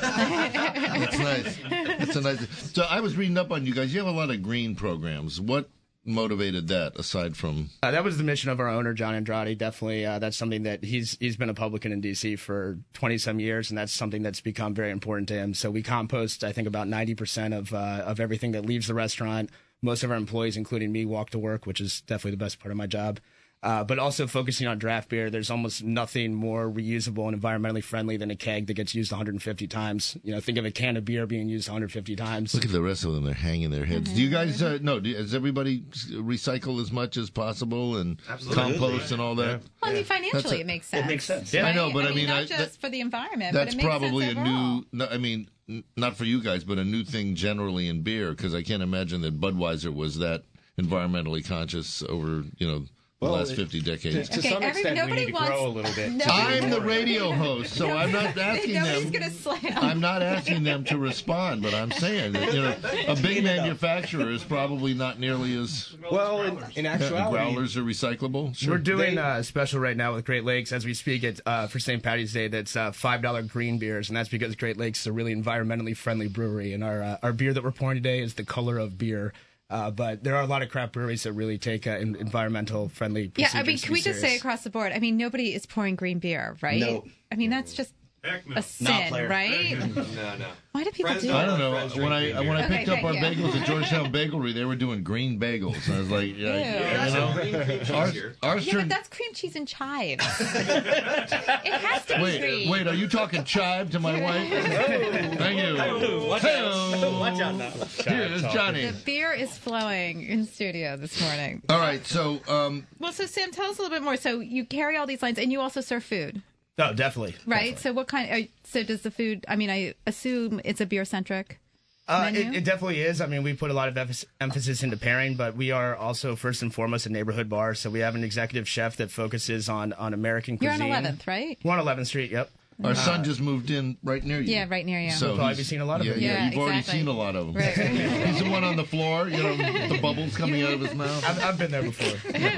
That's nice. That's nice. That's a nice. So I was reading up on you guys. You have a lot of green programs. What motivated that aside from? Uh, that was the mission of our owner, John Andrade. Definitely, uh, that's something that he's he's been a publican in D C for twenty some years, and that's something that's become very important to him. So we compost, I think, about ninety percent of uh, of everything that leaves the restaurant. Most of our employees, including me, walk to work, which is definitely the best part of my job. Uh, but also focusing on draft beer, there's almost nothing more reusable and environmentally friendly than a keg that gets used one hundred fifty times. You know, think of a can of beer being used one hundred fifty times. Look at the rest of them; they're hanging their heads. Do you guys? Uh, no, do, does everybody recycle as much as possible and Absolutely. compost and all that? Well, I mean, financially, That's a- it makes sense. It makes sense. Yeah, I know, right? but I mean, not I- just that- for the environment. That's but it makes probably sense a overall. new. No, I mean, n- not for you guys, but a new thing generally in beer because I can't imagine that Budweiser was that environmentally conscious over you know the Well, last it- fifty decades. To Okay, some every- extent, we nobody need to wants- grow a little bit. nobody- I'm the radio host, so I'm not asking Nobody's them. gonna slam. I'm not asking them to respond, but I'm saying that you know a big manufacturer is probably not nearly as Well, in, in uh, actuality, growlers are recyclable. We're doing They- uh, a special right now with Great Lakes as we speak it uh, for Saint Patty's Day. That's uh, five dollar green beers, and that's because Great Lakes is a really environmentally friendly brewery. And our uh, our beer that we're pouring today is the color of beer. Uh, but there are a lot of craft breweries that really take uh, en- environmental friendly Yeah, procedures. I mean, to can be we just say serious. across the board? I mean, nobody is pouring green beer, right? No. I mean, that's just a sin, player. right? No, no. Why do people Friends do don't I that? don't know. Friends When I drink green when I beer. picked Okay, up our thank you. bagels at Georgetown Bakery, they were doing green bagels. And I was like, yeah, Ew. you That's know, a green cream cheese ours, here. ours Yeah, but turned. that's cream cheese and chives. It has to be Wait, green. wait, are you talking chive to my wife? Thank you. Watch out. Watch out now. Here's Johnny. The beer is flowing in studio this morning. All right, so um, Well, so Sam, tell us a little bit more. So you carry all these lines, and you also serve food, Oh, definitely. right? So what kind? Are, so does the food? I mean, I assume it's a beer centric. Uh, menu? it, it definitely is. I mean, we put a lot of emph- emphasis into pairing, but we are also first and foremost a neighborhood bar. So we have an executive chef that focuses on, on American You're on cuisine. eleventh, right? We're on eleventh Street. Yep. our son just moved in right near you. Yeah, right near you. So We'll probably he's- be seeing a lot of yeah, them. Yeah, Yeah, you've already exactly. seen a lot of them. Right, right. He's the one on the floor, you know, the bubbles coming out of his mouth. I've, I've been there before.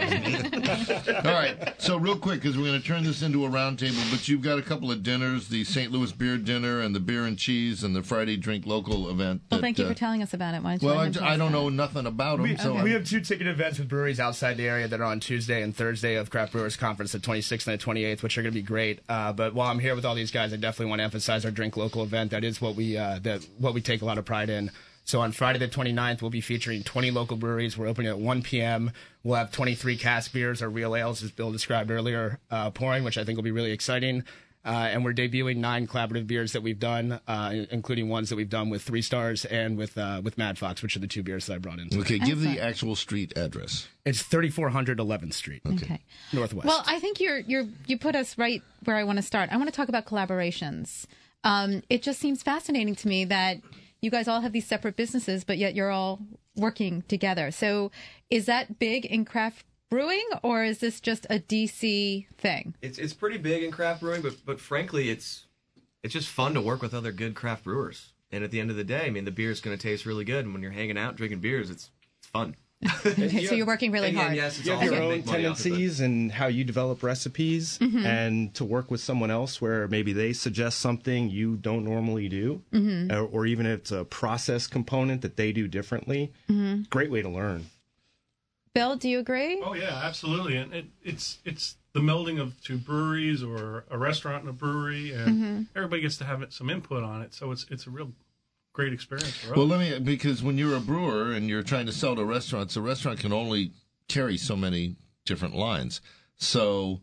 All right, so real quick, because we're going to turn this into a round table, but you've got a couple of dinners, the Saint Louis Beer Dinner and the Beer and Cheese and the Friday Drink Local event. Well, that, thank you uh, for telling us about it. Why don't you Well, let I, him tell I us don't about know it? nothing about them, We, so we I'm- have two ticket events with breweries outside the area that are on Tuesday and Thursday of Craft Brewers Conference, the twenty-sixth and the twenty-eighth, which are going to be great. Uh, but while I'm here with all these guys, I definitely want to emphasize our Drink Local event. That is what we uh, that what we take a lot of pride in. So on Friday the twenty-ninth, we'll be featuring twenty local breweries. We're opening at one p.m. We'll have twenty-three cask beers or real ales, as Bill described earlier, uh, pouring, which I think will be really exciting. Uh, and we're debuting nine collaborative beers that we've done, uh, including ones that we've done with Three Stars and with uh, with Mad Fox, which are the two beers that I brought in. Okay, give the actual street address. It's thirty-four hundred eleventh Street, Okay. Northwest. Well, I think you're you're you put us right where I want to start. I want to talk about collaborations. Um, it just seems fascinating to me that you guys all have these separate businesses, but yet you're all working together. So, is that big in craft brewing, or is this just a D C thing? It's it's pretty big in craft brewing, but but frankly, it's it's just fun to work with other good craft brewers. And at the end of the day, I mean, the beer is going to taste really good, and when you're hanging out drinking beers, it's it's fun. Okay, so you're working really And, hard. and yes, it's You have also your own make money off of it. tendencies and how you develop recipes, Mhm. and to work with someone else where maybe they suggest something you don't normally do, Mhm. or, or even if it's a process component that they do differently. Mhm. Great way to learn. Bill, do you agree? Oh yeah, absolutely. And it, it's it's the melding of two breweries or a restaurant and a brewery, and Mhm. everybody gets to have it, some input on it. So it's it's a real great experience for us. Well, let me, because when you're a brewer and you're trying to sell to restaurants, a restaurant can only carry so many different lines. So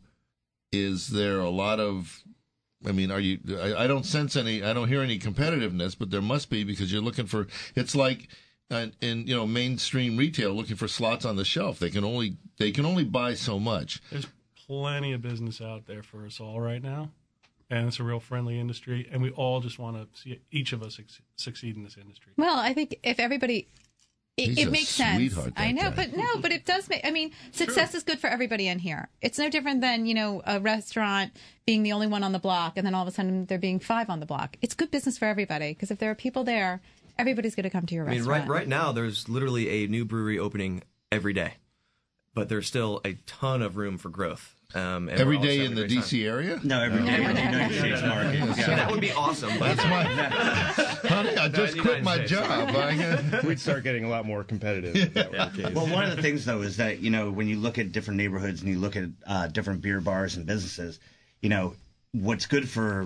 is there a lot of, I mean, are you, I, I don't sense any, I don't hear any competitiveness, but there must be, because you're looking for, it's like uh, in, you know, mainstream retail looking for slots on the shelf. They can only, they can only buy so much. There's plenty of business out there for us all right now, and it's a real friendly industry, and we all just want to see each of us ex- succeed in this industry. Well, I think if everybody, it, He's it a makes sense. sweetheart, that I know, guy. but no, but it does make. I mean, success is good for everybody in here. It's no different than, you know, a restaurant being the only one on the block, and then all of a sudden there being five on the block. It's good business for everybody, because if there are people there, everybody's going to come to your I mean, restaurant. right right now, there's literally a new brewery opening every day, but there's still a ton of room for growth. Um, and Every we're all day just in having the a D great C time. area? No, every day in the United States market. Yeah, that would be awesome. But That's my. Honey, I just quit my job. I, We'd start getting a lot more competitive. If that were the case. Well, one of the things, though, is that, you know, when you look at different neighborhoods and you look at uh, different beer bars and businesses, you know, what's good for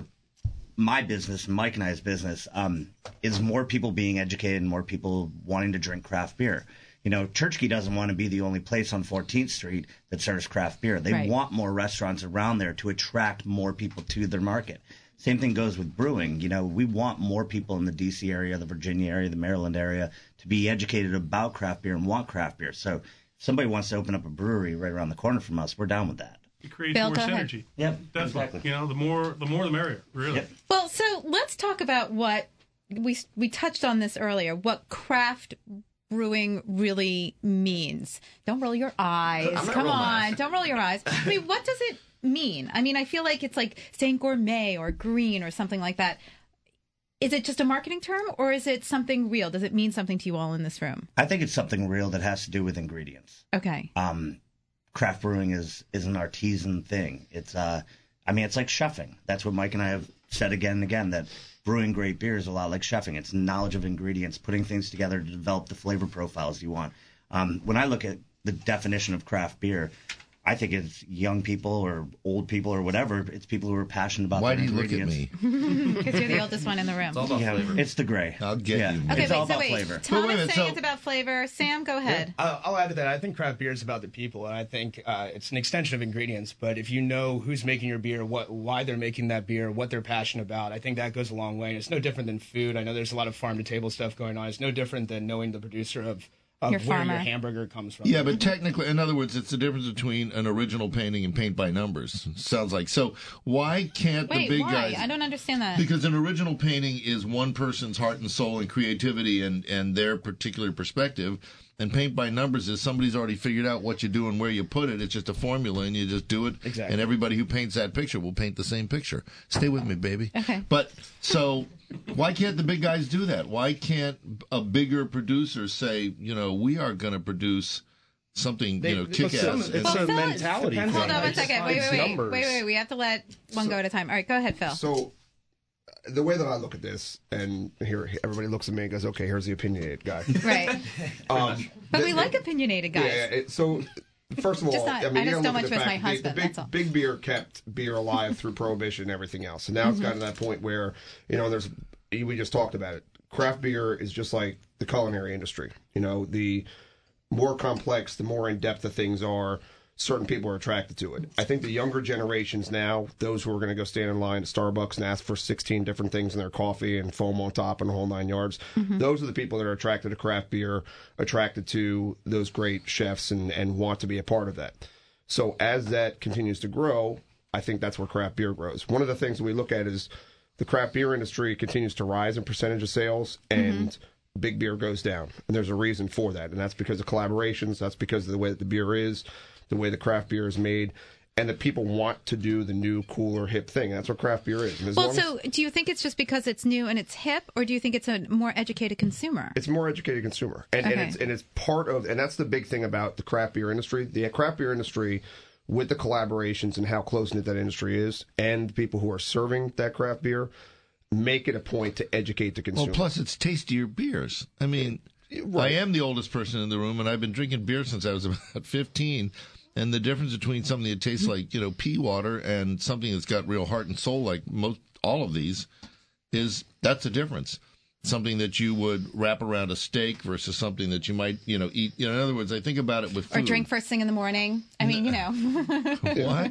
my business, Mike and I's business, um, is more people being educated and more people wanting to drink craft beer. You know, Church Key doesn't want to be the only place on fourteenth Street that serves craft beer. They Right. want more restaurants around there to attract more people to their market. Same thing goes with brewing. You know, we want more people in the D C area, the Virginia area, the Maryland area to be educated about craft beer and want craft beer. So if somebody wants to open up a brewery right around the corner from us, we're down with that. It creates Bill, more go ahead. synergy. Yep, Definitely. exactly. You know, the more the more the merrier, really. Well, so let's talk about what we we touched on this earlier. What craft brewing really means. Don't roll your eyes. I'm not Come rolling my on, eyes. don't roll your eyes. I mean, what does it mean? I mean, I feel like it's like saying gourmet or green or something like that. Is it just a marketing term, or is it something real? Does it mean something to you all in this room? I think it's something real that has to do with ingredients. Okay. Um, craft brewing is is an artisan thing. It's uh, I mean, it's like chefing. That's what Mike and I have said again and again, that brewing great beer is a lot like chefing. It's knowledge of ingredients, putting things together to develop the flavor profiles you want. Um, when I look at the definition of craft beer, I think it's young people or old people or whatever. It's people who are passionate about Why their do you look at ingredients. me? Because you're the oldest one in the room. It's all about Yeah, flavor. it's the gray. I'll get Yeah. you. Okay, It's wait, all so about wait. flavor. Tom Wait, wait a is minute, saying so- it's about flavor. Sam, go ahead. Uh, I'll add to that. I think craft beer is about the people, and I think uh, it's an extension of ingredients. But if you know who's making your beer, what, why they're making that beer, what they're passionate about, I think that goes a long way. And it's no different than food. I know there's a lot of farm to table stuff going on. It's no different than knowing the producer of, of Your where farmer. your hamburger comes from. Yeah, but technically, in other words, it's the difference between an original painting and paint by numbers. Sounds like. So why can't Wait, the big why? guys? I don't understand that. Because an original painting is one person's heart and soul and creativity and, and their particular perspective. And paint by numbers is somebody's already figured out what you do and where you put it. It's just a formula, and you just do it. Exactly. And everybody who paints that picture will paint the same picture. Stay with me, baby. Okay. But so why can't the big guys do that? Why can't a bigger producer say, you know, we are going to produce something, They- you know, it's kick a- ass? it's and- a Phil, mentality Hold thing. on one It's- second. Wait, it's wait, wait. numbers. Wait, wait. We have to let one go at a time. All right, go ahead, Phil. So, the way that I look at this, and here everybody looks at me and goes, "Okay, here's the opinionated guy." Right. Um, But the- we the- like opinionated guys. Yeah, yeah, it- so first of all, Just not- I mean, I you just gotta don't look want at you the as my fact that husband, The, that's the all. big, big beer kept beer alive through Prohibition and everything else, and now it's Mhm. gotten to that point where you know there's we just talked about it. Craft beer is just like the culinary industry. You know, the more complex, the more in depth the things are. Certain people are attracted to it. I think the younger generations now, those who are going to go stand in line at Starbucks and ask for sixteen different things in their coffee and foam on top and the whole nine yards, Mm-hmm. those are the people that are attracted to craft beer, attracted to those great chefs, and, and want to be a part of that. So as that continues to grow, I think that's where craft beer grows. One of the things that we look at is the craft beer industry continues to rise in percentage of sales, and big beer goes down. And there's a reason for that, and that's because of collaborations. That's because of the way that the beer is, the way the craft beer is made, and that people want to do the new, cooler, hip thing. And that's what craft beer is. And as Well, long as- so do you think it's just because it's new and it's hip, or do you think it's a more educated consumer? It's a more educated consumer, and, Okay. and it's and it's part of, and that's the big thing about the craft beer industry. The craft beer industry, with the collaborations and how close knit that industry is, and the people who are serving that craft beer, make it a point to educate the consumer. Well, plus it's tastier beers. I mean, I am the oldest person in the room, and I've been drinking beer since I was about fifteen. And the difference between something that tastes like, you know, pea water and something that's got real heart and soul, like most all of these, is that's the difference. Something that you would wrap around a steak versus something that you might, you know, eat. You know, in other words, I think about it with food. Or drink first thing in the morning? I mean, you know. What?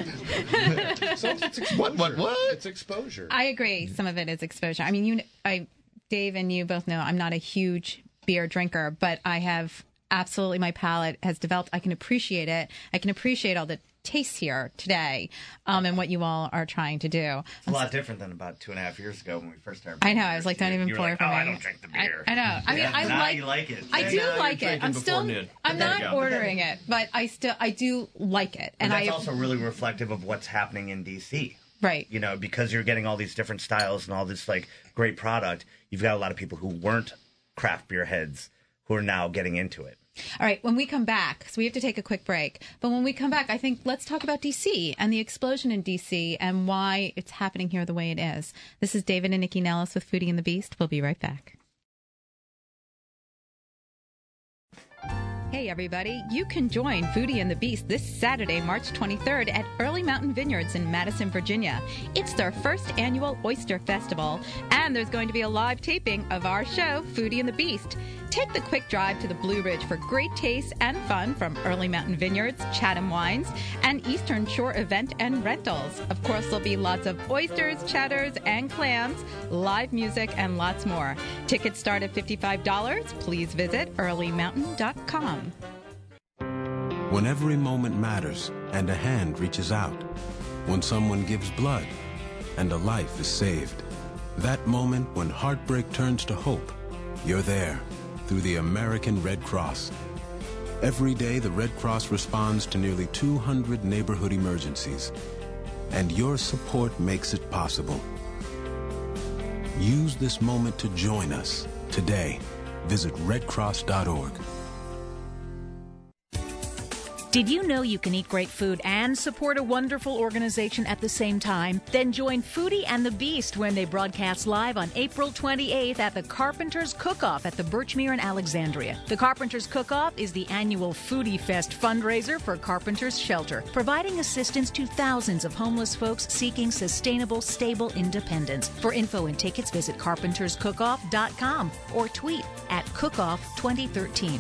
So it's exposure. What? What? What? It's exposure. I agree. Some of it is exposure. I mean, you, I, Dave, and you both know I'm not a huge beer drinker, but I have absolutely, my palate has developed. I can appreciate it. I can appreciate all the tastes here today, um, and what you all are trying to do. It's a lot different than about two and a half years ago when we first started. I know. I was like, don't even you were pour like, it for oh, me. I don't drink the beer. I, I know. I mean, Yeah. I Now like. you like it. I do Now you're like it. drinking I'm before still. noon. I'm There not you go. ordering it, but I still. I do like it, and And that's I also really reflective of what's happening in D C. Right. You know, because you're getting all these different styles and all this like great product, you've got a lot of people who weren't craft beer heads who are now getting into it. All right, when we come back, so we have to take a quick break, but when we come back, I think let's talk about D C and the explosion in D C and why it's happening here the way it is. This is David and Nikki Nellis with Foodie and the Beast. We'll be right back. Hey everybody, you can join Foodie and the Beast this Saturday, March twenty-third at Early Mountain Vineyards in Madison, Virginia. It's their first annual Oyster Festival, and there's going to be a live taping of our show, Foodie and the Beast. Take the quick drive to the Blue Ridge for great taste and fun from Early Mountain Vineyards, Chatham Wines, and Eastern Shore Event and Rentals. Of course, there'll be lots of oysters, chatters, and clams, live music, and lots more. Tickets start at fifty-five dollars. Please visit early mountain dot com. When every moment matters and a hand reaches out. When someone gives blood and a life is saved. That moment when heartbreak turns to hope. You're there through the American Red Cross. Every day, the Red Cross responds to nearly two hundred neighborhood emergencies. And your support makes it possible. Use this moment to join us today. Visit red cross dot org. Did you know you can eat great food and support a wonderful organization at the same time? Then join Foodie and the Beast when they broadcast live on April twenty-eighth at the Carpenters Cook-Off at the Birchmere in Alexandria. The Carpenters Cook-Off is the annual Foodie Fest fundraiser for Carpenters Shelter, providing assistance to thousands of homeless folks seeking sustainable, stable independence. For info and tickets, visit carpenters cook off dot com or tweet at cookoff twenty thirteen.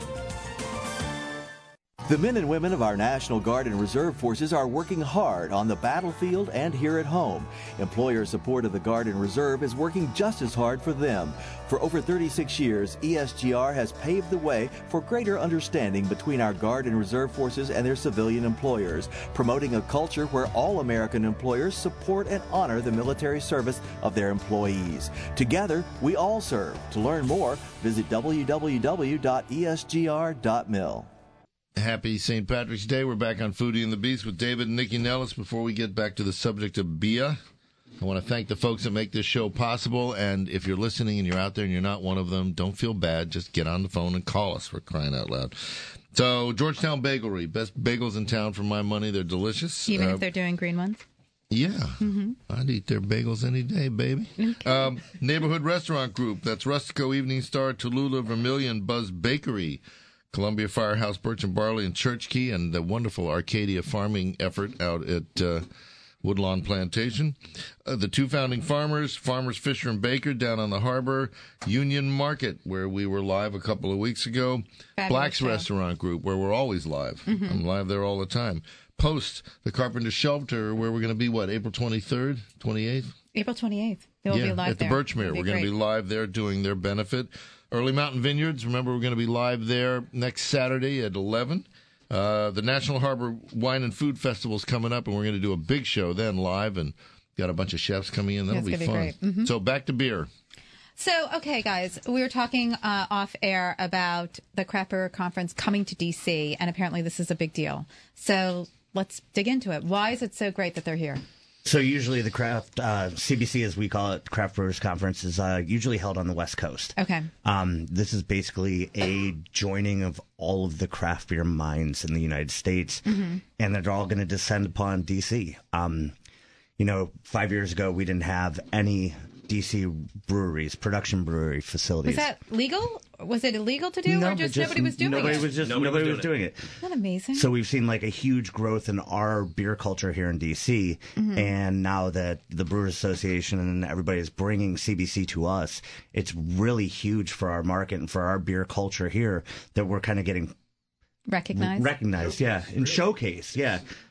The men and women of our National Guard and Reserve Forces are working hard on the battlefield and here at home. Employer support of the Guard and Reserve is working just as hard for them. For over thirty-six years, E S G R has paved the way for greater understanding between our Guard and Reserve Forces and their civilian employers, promoting a culture where all American employers support and honor the military service of their employees. Together, we all serve. To learn more, visit w w w dot e s g r dot mil. Happy Saint Patrick's Day. We're back on Foodie and the Beast with David and Nikki Nellis. Before we get back to the subject of beer, I want to thank the folks that make this show possible. And if you're listening and you're out there and you're not one of them, don't feel bad. Just get on the phone and call us. We're crying out loud. So, Georgetown Bagelry, best bagels in town for my money. They're delicious. Even Uh, if they're doing green ones? Yeah. Mm-hmm. I'd eat their bagels any day, baby. Okay. Um, neighborhood Restaurant Group. That's Rustico, Evening Star, Tallulah, Vermilion, Buzz Bakery, Columbia Firehouse, Birch and Barley, and Church Key, and the wonderful Arcadia farming effort out at uh, Woodlawn Plantation. Uh, the two founding farmers, Farmers Fisher and Baker down on the harbor, Union Market, where we were live a couple of weeks ago, Fabulous Black's show. Restaurant Group, where we're always live. Mhm. I'm live there all the time. Post, the Carpenter Shelter, where we're going to be, what, April twenty-third, twenty-eighth? April twenty-eighth. They'll yeah, be live at the there. Birchmere. It'll We're going to great. be live there doing their benefit. Early Mountain Vineyards, remember, we're going to be live there next Saturday at eleven. Uh, the National Harbor Wine and Food Festival is coming up, and we're going to do a big show then live, and got a bunch of chefs coming in. That'll That's be gonna fun. be great. Mhm. So back to beer. So, okay, guys, we were talking uh, off air about the Craft Brewer Conference coming to D C, and apparently this is a big deal. So let's dig into it. Why is it so great that they're here? So usually the craft uh, C B C, as we call it, Craft Brewers Conference, is uh, usually held on the West Coast. Okay. Um, this is basically a joining of all of the craft beer minds in the United States, Mm-hmm. and they're all going to descend upon D C. Um, you know, five years ago we didn't have any D C breweries, production brewery facilities. Was that legal? Was it illegal to do, No, or but just, just nobody was doing nobody it? was just nobody, was doing it. Isn't that amazing? So we've seen like a huge growth in our beer culture here in D C, Mhm. and now that the Brewers Association and everybody is bringing C B C to us, it's really huge for our market and for our beer culture here that we're kind of getting Recognized. recognized, yeah, and showcased, yeah.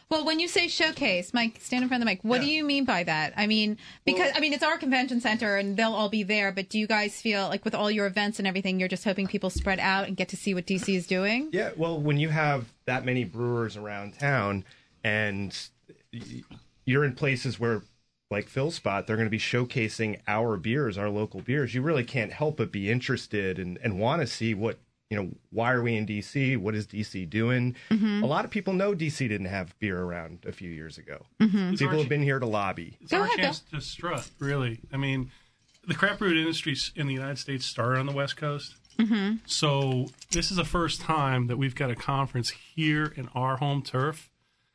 Well, when you say showcase, Mike, stand in front of the mic. What Yeah. do you mean by that? I mean, because Well- I mean it's our convention center and they'll all be there. But do you guys feel like with all your events and everything, you're just hoping people spread out and get to see what D C is doing? Yeah, well, when you have that many brewers around town and y- you're in places where, like Phil's spot, they're going to be showcasing our beers, our local beers, you really can't help but be interested and, and want to see what, you know, why are we in D C? What is D C doing? Mm-hmm. A lot of people know D C didn't have beer around a few years ago. Mhm. It's People our have been here to lobby. It's our chance to strut, really. I mean, the craft brew industry in the United States started on the West Coast. Mm-hmm. So this is the first time that we've got a conference here in our home turf.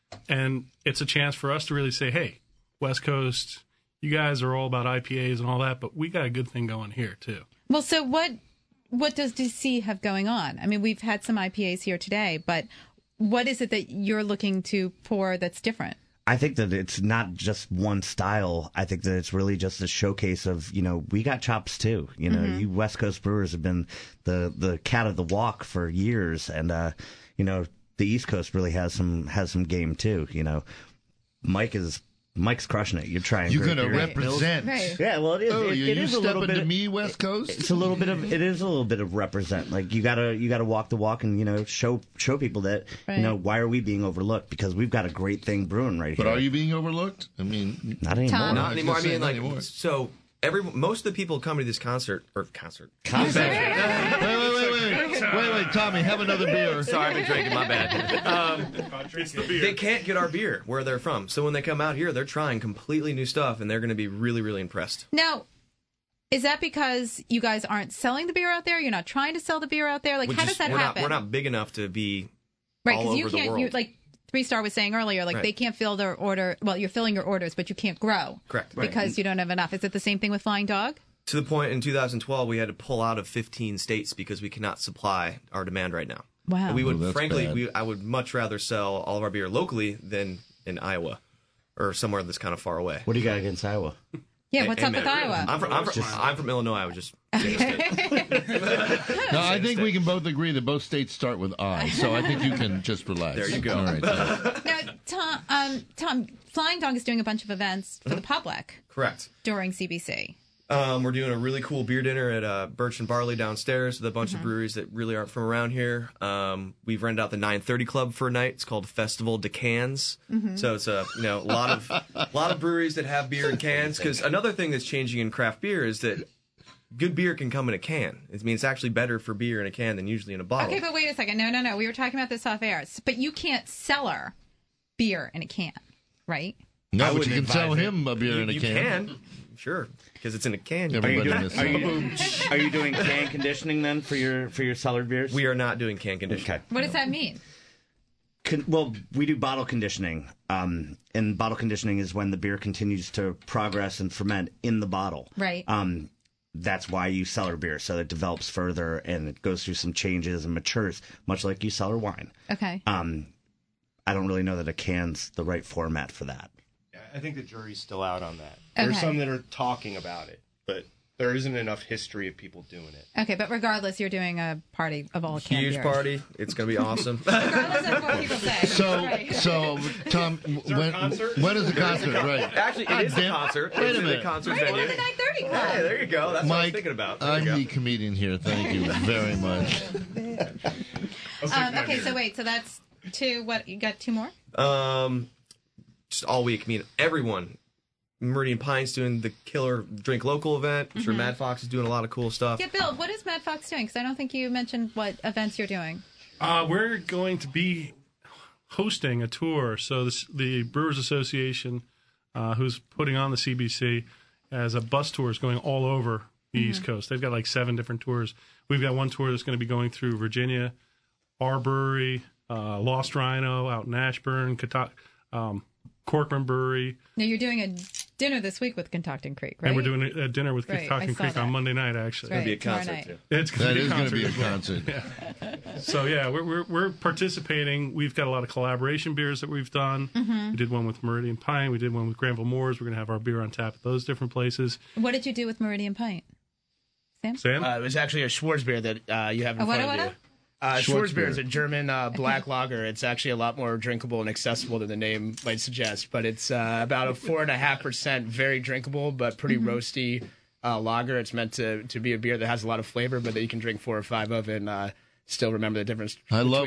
And it's a chance for us to really say, hey, West Coast, you guys are all about I P As and all that, but we got a good thing going here, too. Well, so what what does D C have going on? I mean, we've had some I P As here today, but what is it that you're looking to pour that's different? I think that it's not just one style. I think that it's really just a showcase of, you know, we got chops too. You know, Mhm. you West Coast brewers have been the, the cat of the walk for years. And, uh, you know, the East Coast really has some, has some game too. You know, Mike is, Mike's crushing it. You're trying. You're great going to beer. represent. Right. Yeah, well, it is. Oh, it, you, it you is a step little into bit. me, West Coast? It's a little bit of. It is a little bit of represent. Like you gotta, you gotta walk the walk and you know show show people that Right. you know why are we being overlooked because we've got a great thing brewing right But here. are you being overlooked? I mean, Not anymore. Tom? Not anymore. I gonna say mean, not like, anymore. so every most of the people coming to this concert or concert. Concert. Wait, wait, wait, wait, wait, wait, Tommy, have another beer. Sorry, I've been drinking. My bad. Um, It's the beer. they can't get our beer where they're from, so when they come out here, they're trying completely new stuff, and they're going to be really, really impressed. Now, is that because you guys aren't selling the beer out there? You're not trying to sell the beer out there? Like, We're how just- does that we're happen? Not, we're not big enough to be right, all because you over the can't. world. You like Three Star was saying earlier, like Right. they can't fill their order. Well, you're filling your orders, but you can't grow. Correct. Because you don't have enough. Is it the same thing with Flying Dog? To the point in two thousand twelve, we had to pull out of fifteen states because we cannot supply our demand right now. Wow. And we would, Oh, that's frankly, bad. we, I would much rather sell all of our beer locally than in Iowa or somewhere that's kind of far away. What do you got against Iowa? Yeah, what's Amen. up with Iowa? I'm from, I'm from, I'm from Illinois. I was just saying a state. No, I think we can both agree that both states start with I, so I think you can just relax. There you go. All right. so- Now, Tom, um, Tom, Flying Dog is doing a bunch of events for the public Correct. during C B C. Um, we're doing a really cool beer dinner at uh, Birch and Barley downstairs with a bunch Mm-hmm. of breweries that really aren't from around here. Um, we've rented out the nine thirty Club for a night. It's called Festival de Cans. Mm-hmm. So it's a you know a lot of a lot of breweries that have beer in cans. Because another thing that's changing in craft beer is that good beer can come in a can. I mean, it's actually better for beer in a can than usually in a bottle. Okay, but wait a second. No, no, no. We were talking about this off air. S- But you can't cellar beer in a can, right? No, I but you wouldn't can sell advise it. him a beer you, in a you can. can, sure, because it's in a can. Are you Everybody doing, misses are it. you, are you doing can conditioning then for your for your cellared beers? We are not doing can conditioning. Okay. What does that mean? Con- well, we do bottle conditioning, um, and bottle conditioning is when the beer continues to progress and ferment in the bottle. Right. Um, that's why you cellar beer, so it develops further and it goes through some changes and matures, much like you cellar wine. Okay. Um, I don't really know that a can's the right format for that. Yeah, I think the jury's still out on that. Okay. There's some that are talking about it, but there isn't enough history of people doing it. Okay, but regardless, you're doing a party of all canned Huge beers. party. It's going to be awesome. Regardless of what people say. So, Right. so Tom, there a when, concert? when is the concert? Right. Actually, God it is a damn- concert. Wait It's a in minute. the concert Right, venue. it's the nine thirty Club. Hey, there you go. That's what I was Mike, thinking about. There I'm you go. the comedian here. Thank you very much. Um, okay, so wait, so that's two. What you got? Two more? Um, just all week. I mean, everyone. Meridian Pines doing the killer drink local event. I'm sure Mhm. Mad Fox is doing a lot of cool stuff. Yeah, Bill. What is Mad Fox doing? Because I don't think you mentioned what events you're doing. Uh, we're going to be hosting a tour. So this, the Brewers Association, uh, who's putting on the C B C, has a bus tours going all over the Mm-hmm. East Coast. They've got like seven different tours. We've got one tour that's going to be going through Virginia, our brewery, uh, Lost Rhino out in Ashburn, Cata- um, Corcoran Brewery, Now you're doing a dinner this week with Contocton Creek, right? and we're doing a, a dinner with Right, I Catoctin saw Creek that. on Monday night. Actually, Right, Be a tomorrow concert night. too. it's going That to be is a going to concert be a as well. concert. Yeah. So yeah, we're, we're we're participating. We've got a lot of collaboration beers that we've done. Mhm. We did one with Meridian Pine. We did one with Granville Moors. We're going to have our beer on tap at those different places. What did you do with Meridian Pint? Sam? Sam, Uh, it was actually a Schwartz beer that uh, you have in A what, front a of what, you. Uh, Schwarzbier is Schwarzbier. a German uh, black lager. It's actually a lot more drinkable and accessible than the name might suggest. But it's uh, about a four and a half percent, very drinkable but pretty Mm-hmm. roasty uh, lager. It's meant to to be a beer that has a lot of flavor, but that you can drink four or five of and uh, still remember the difference. I love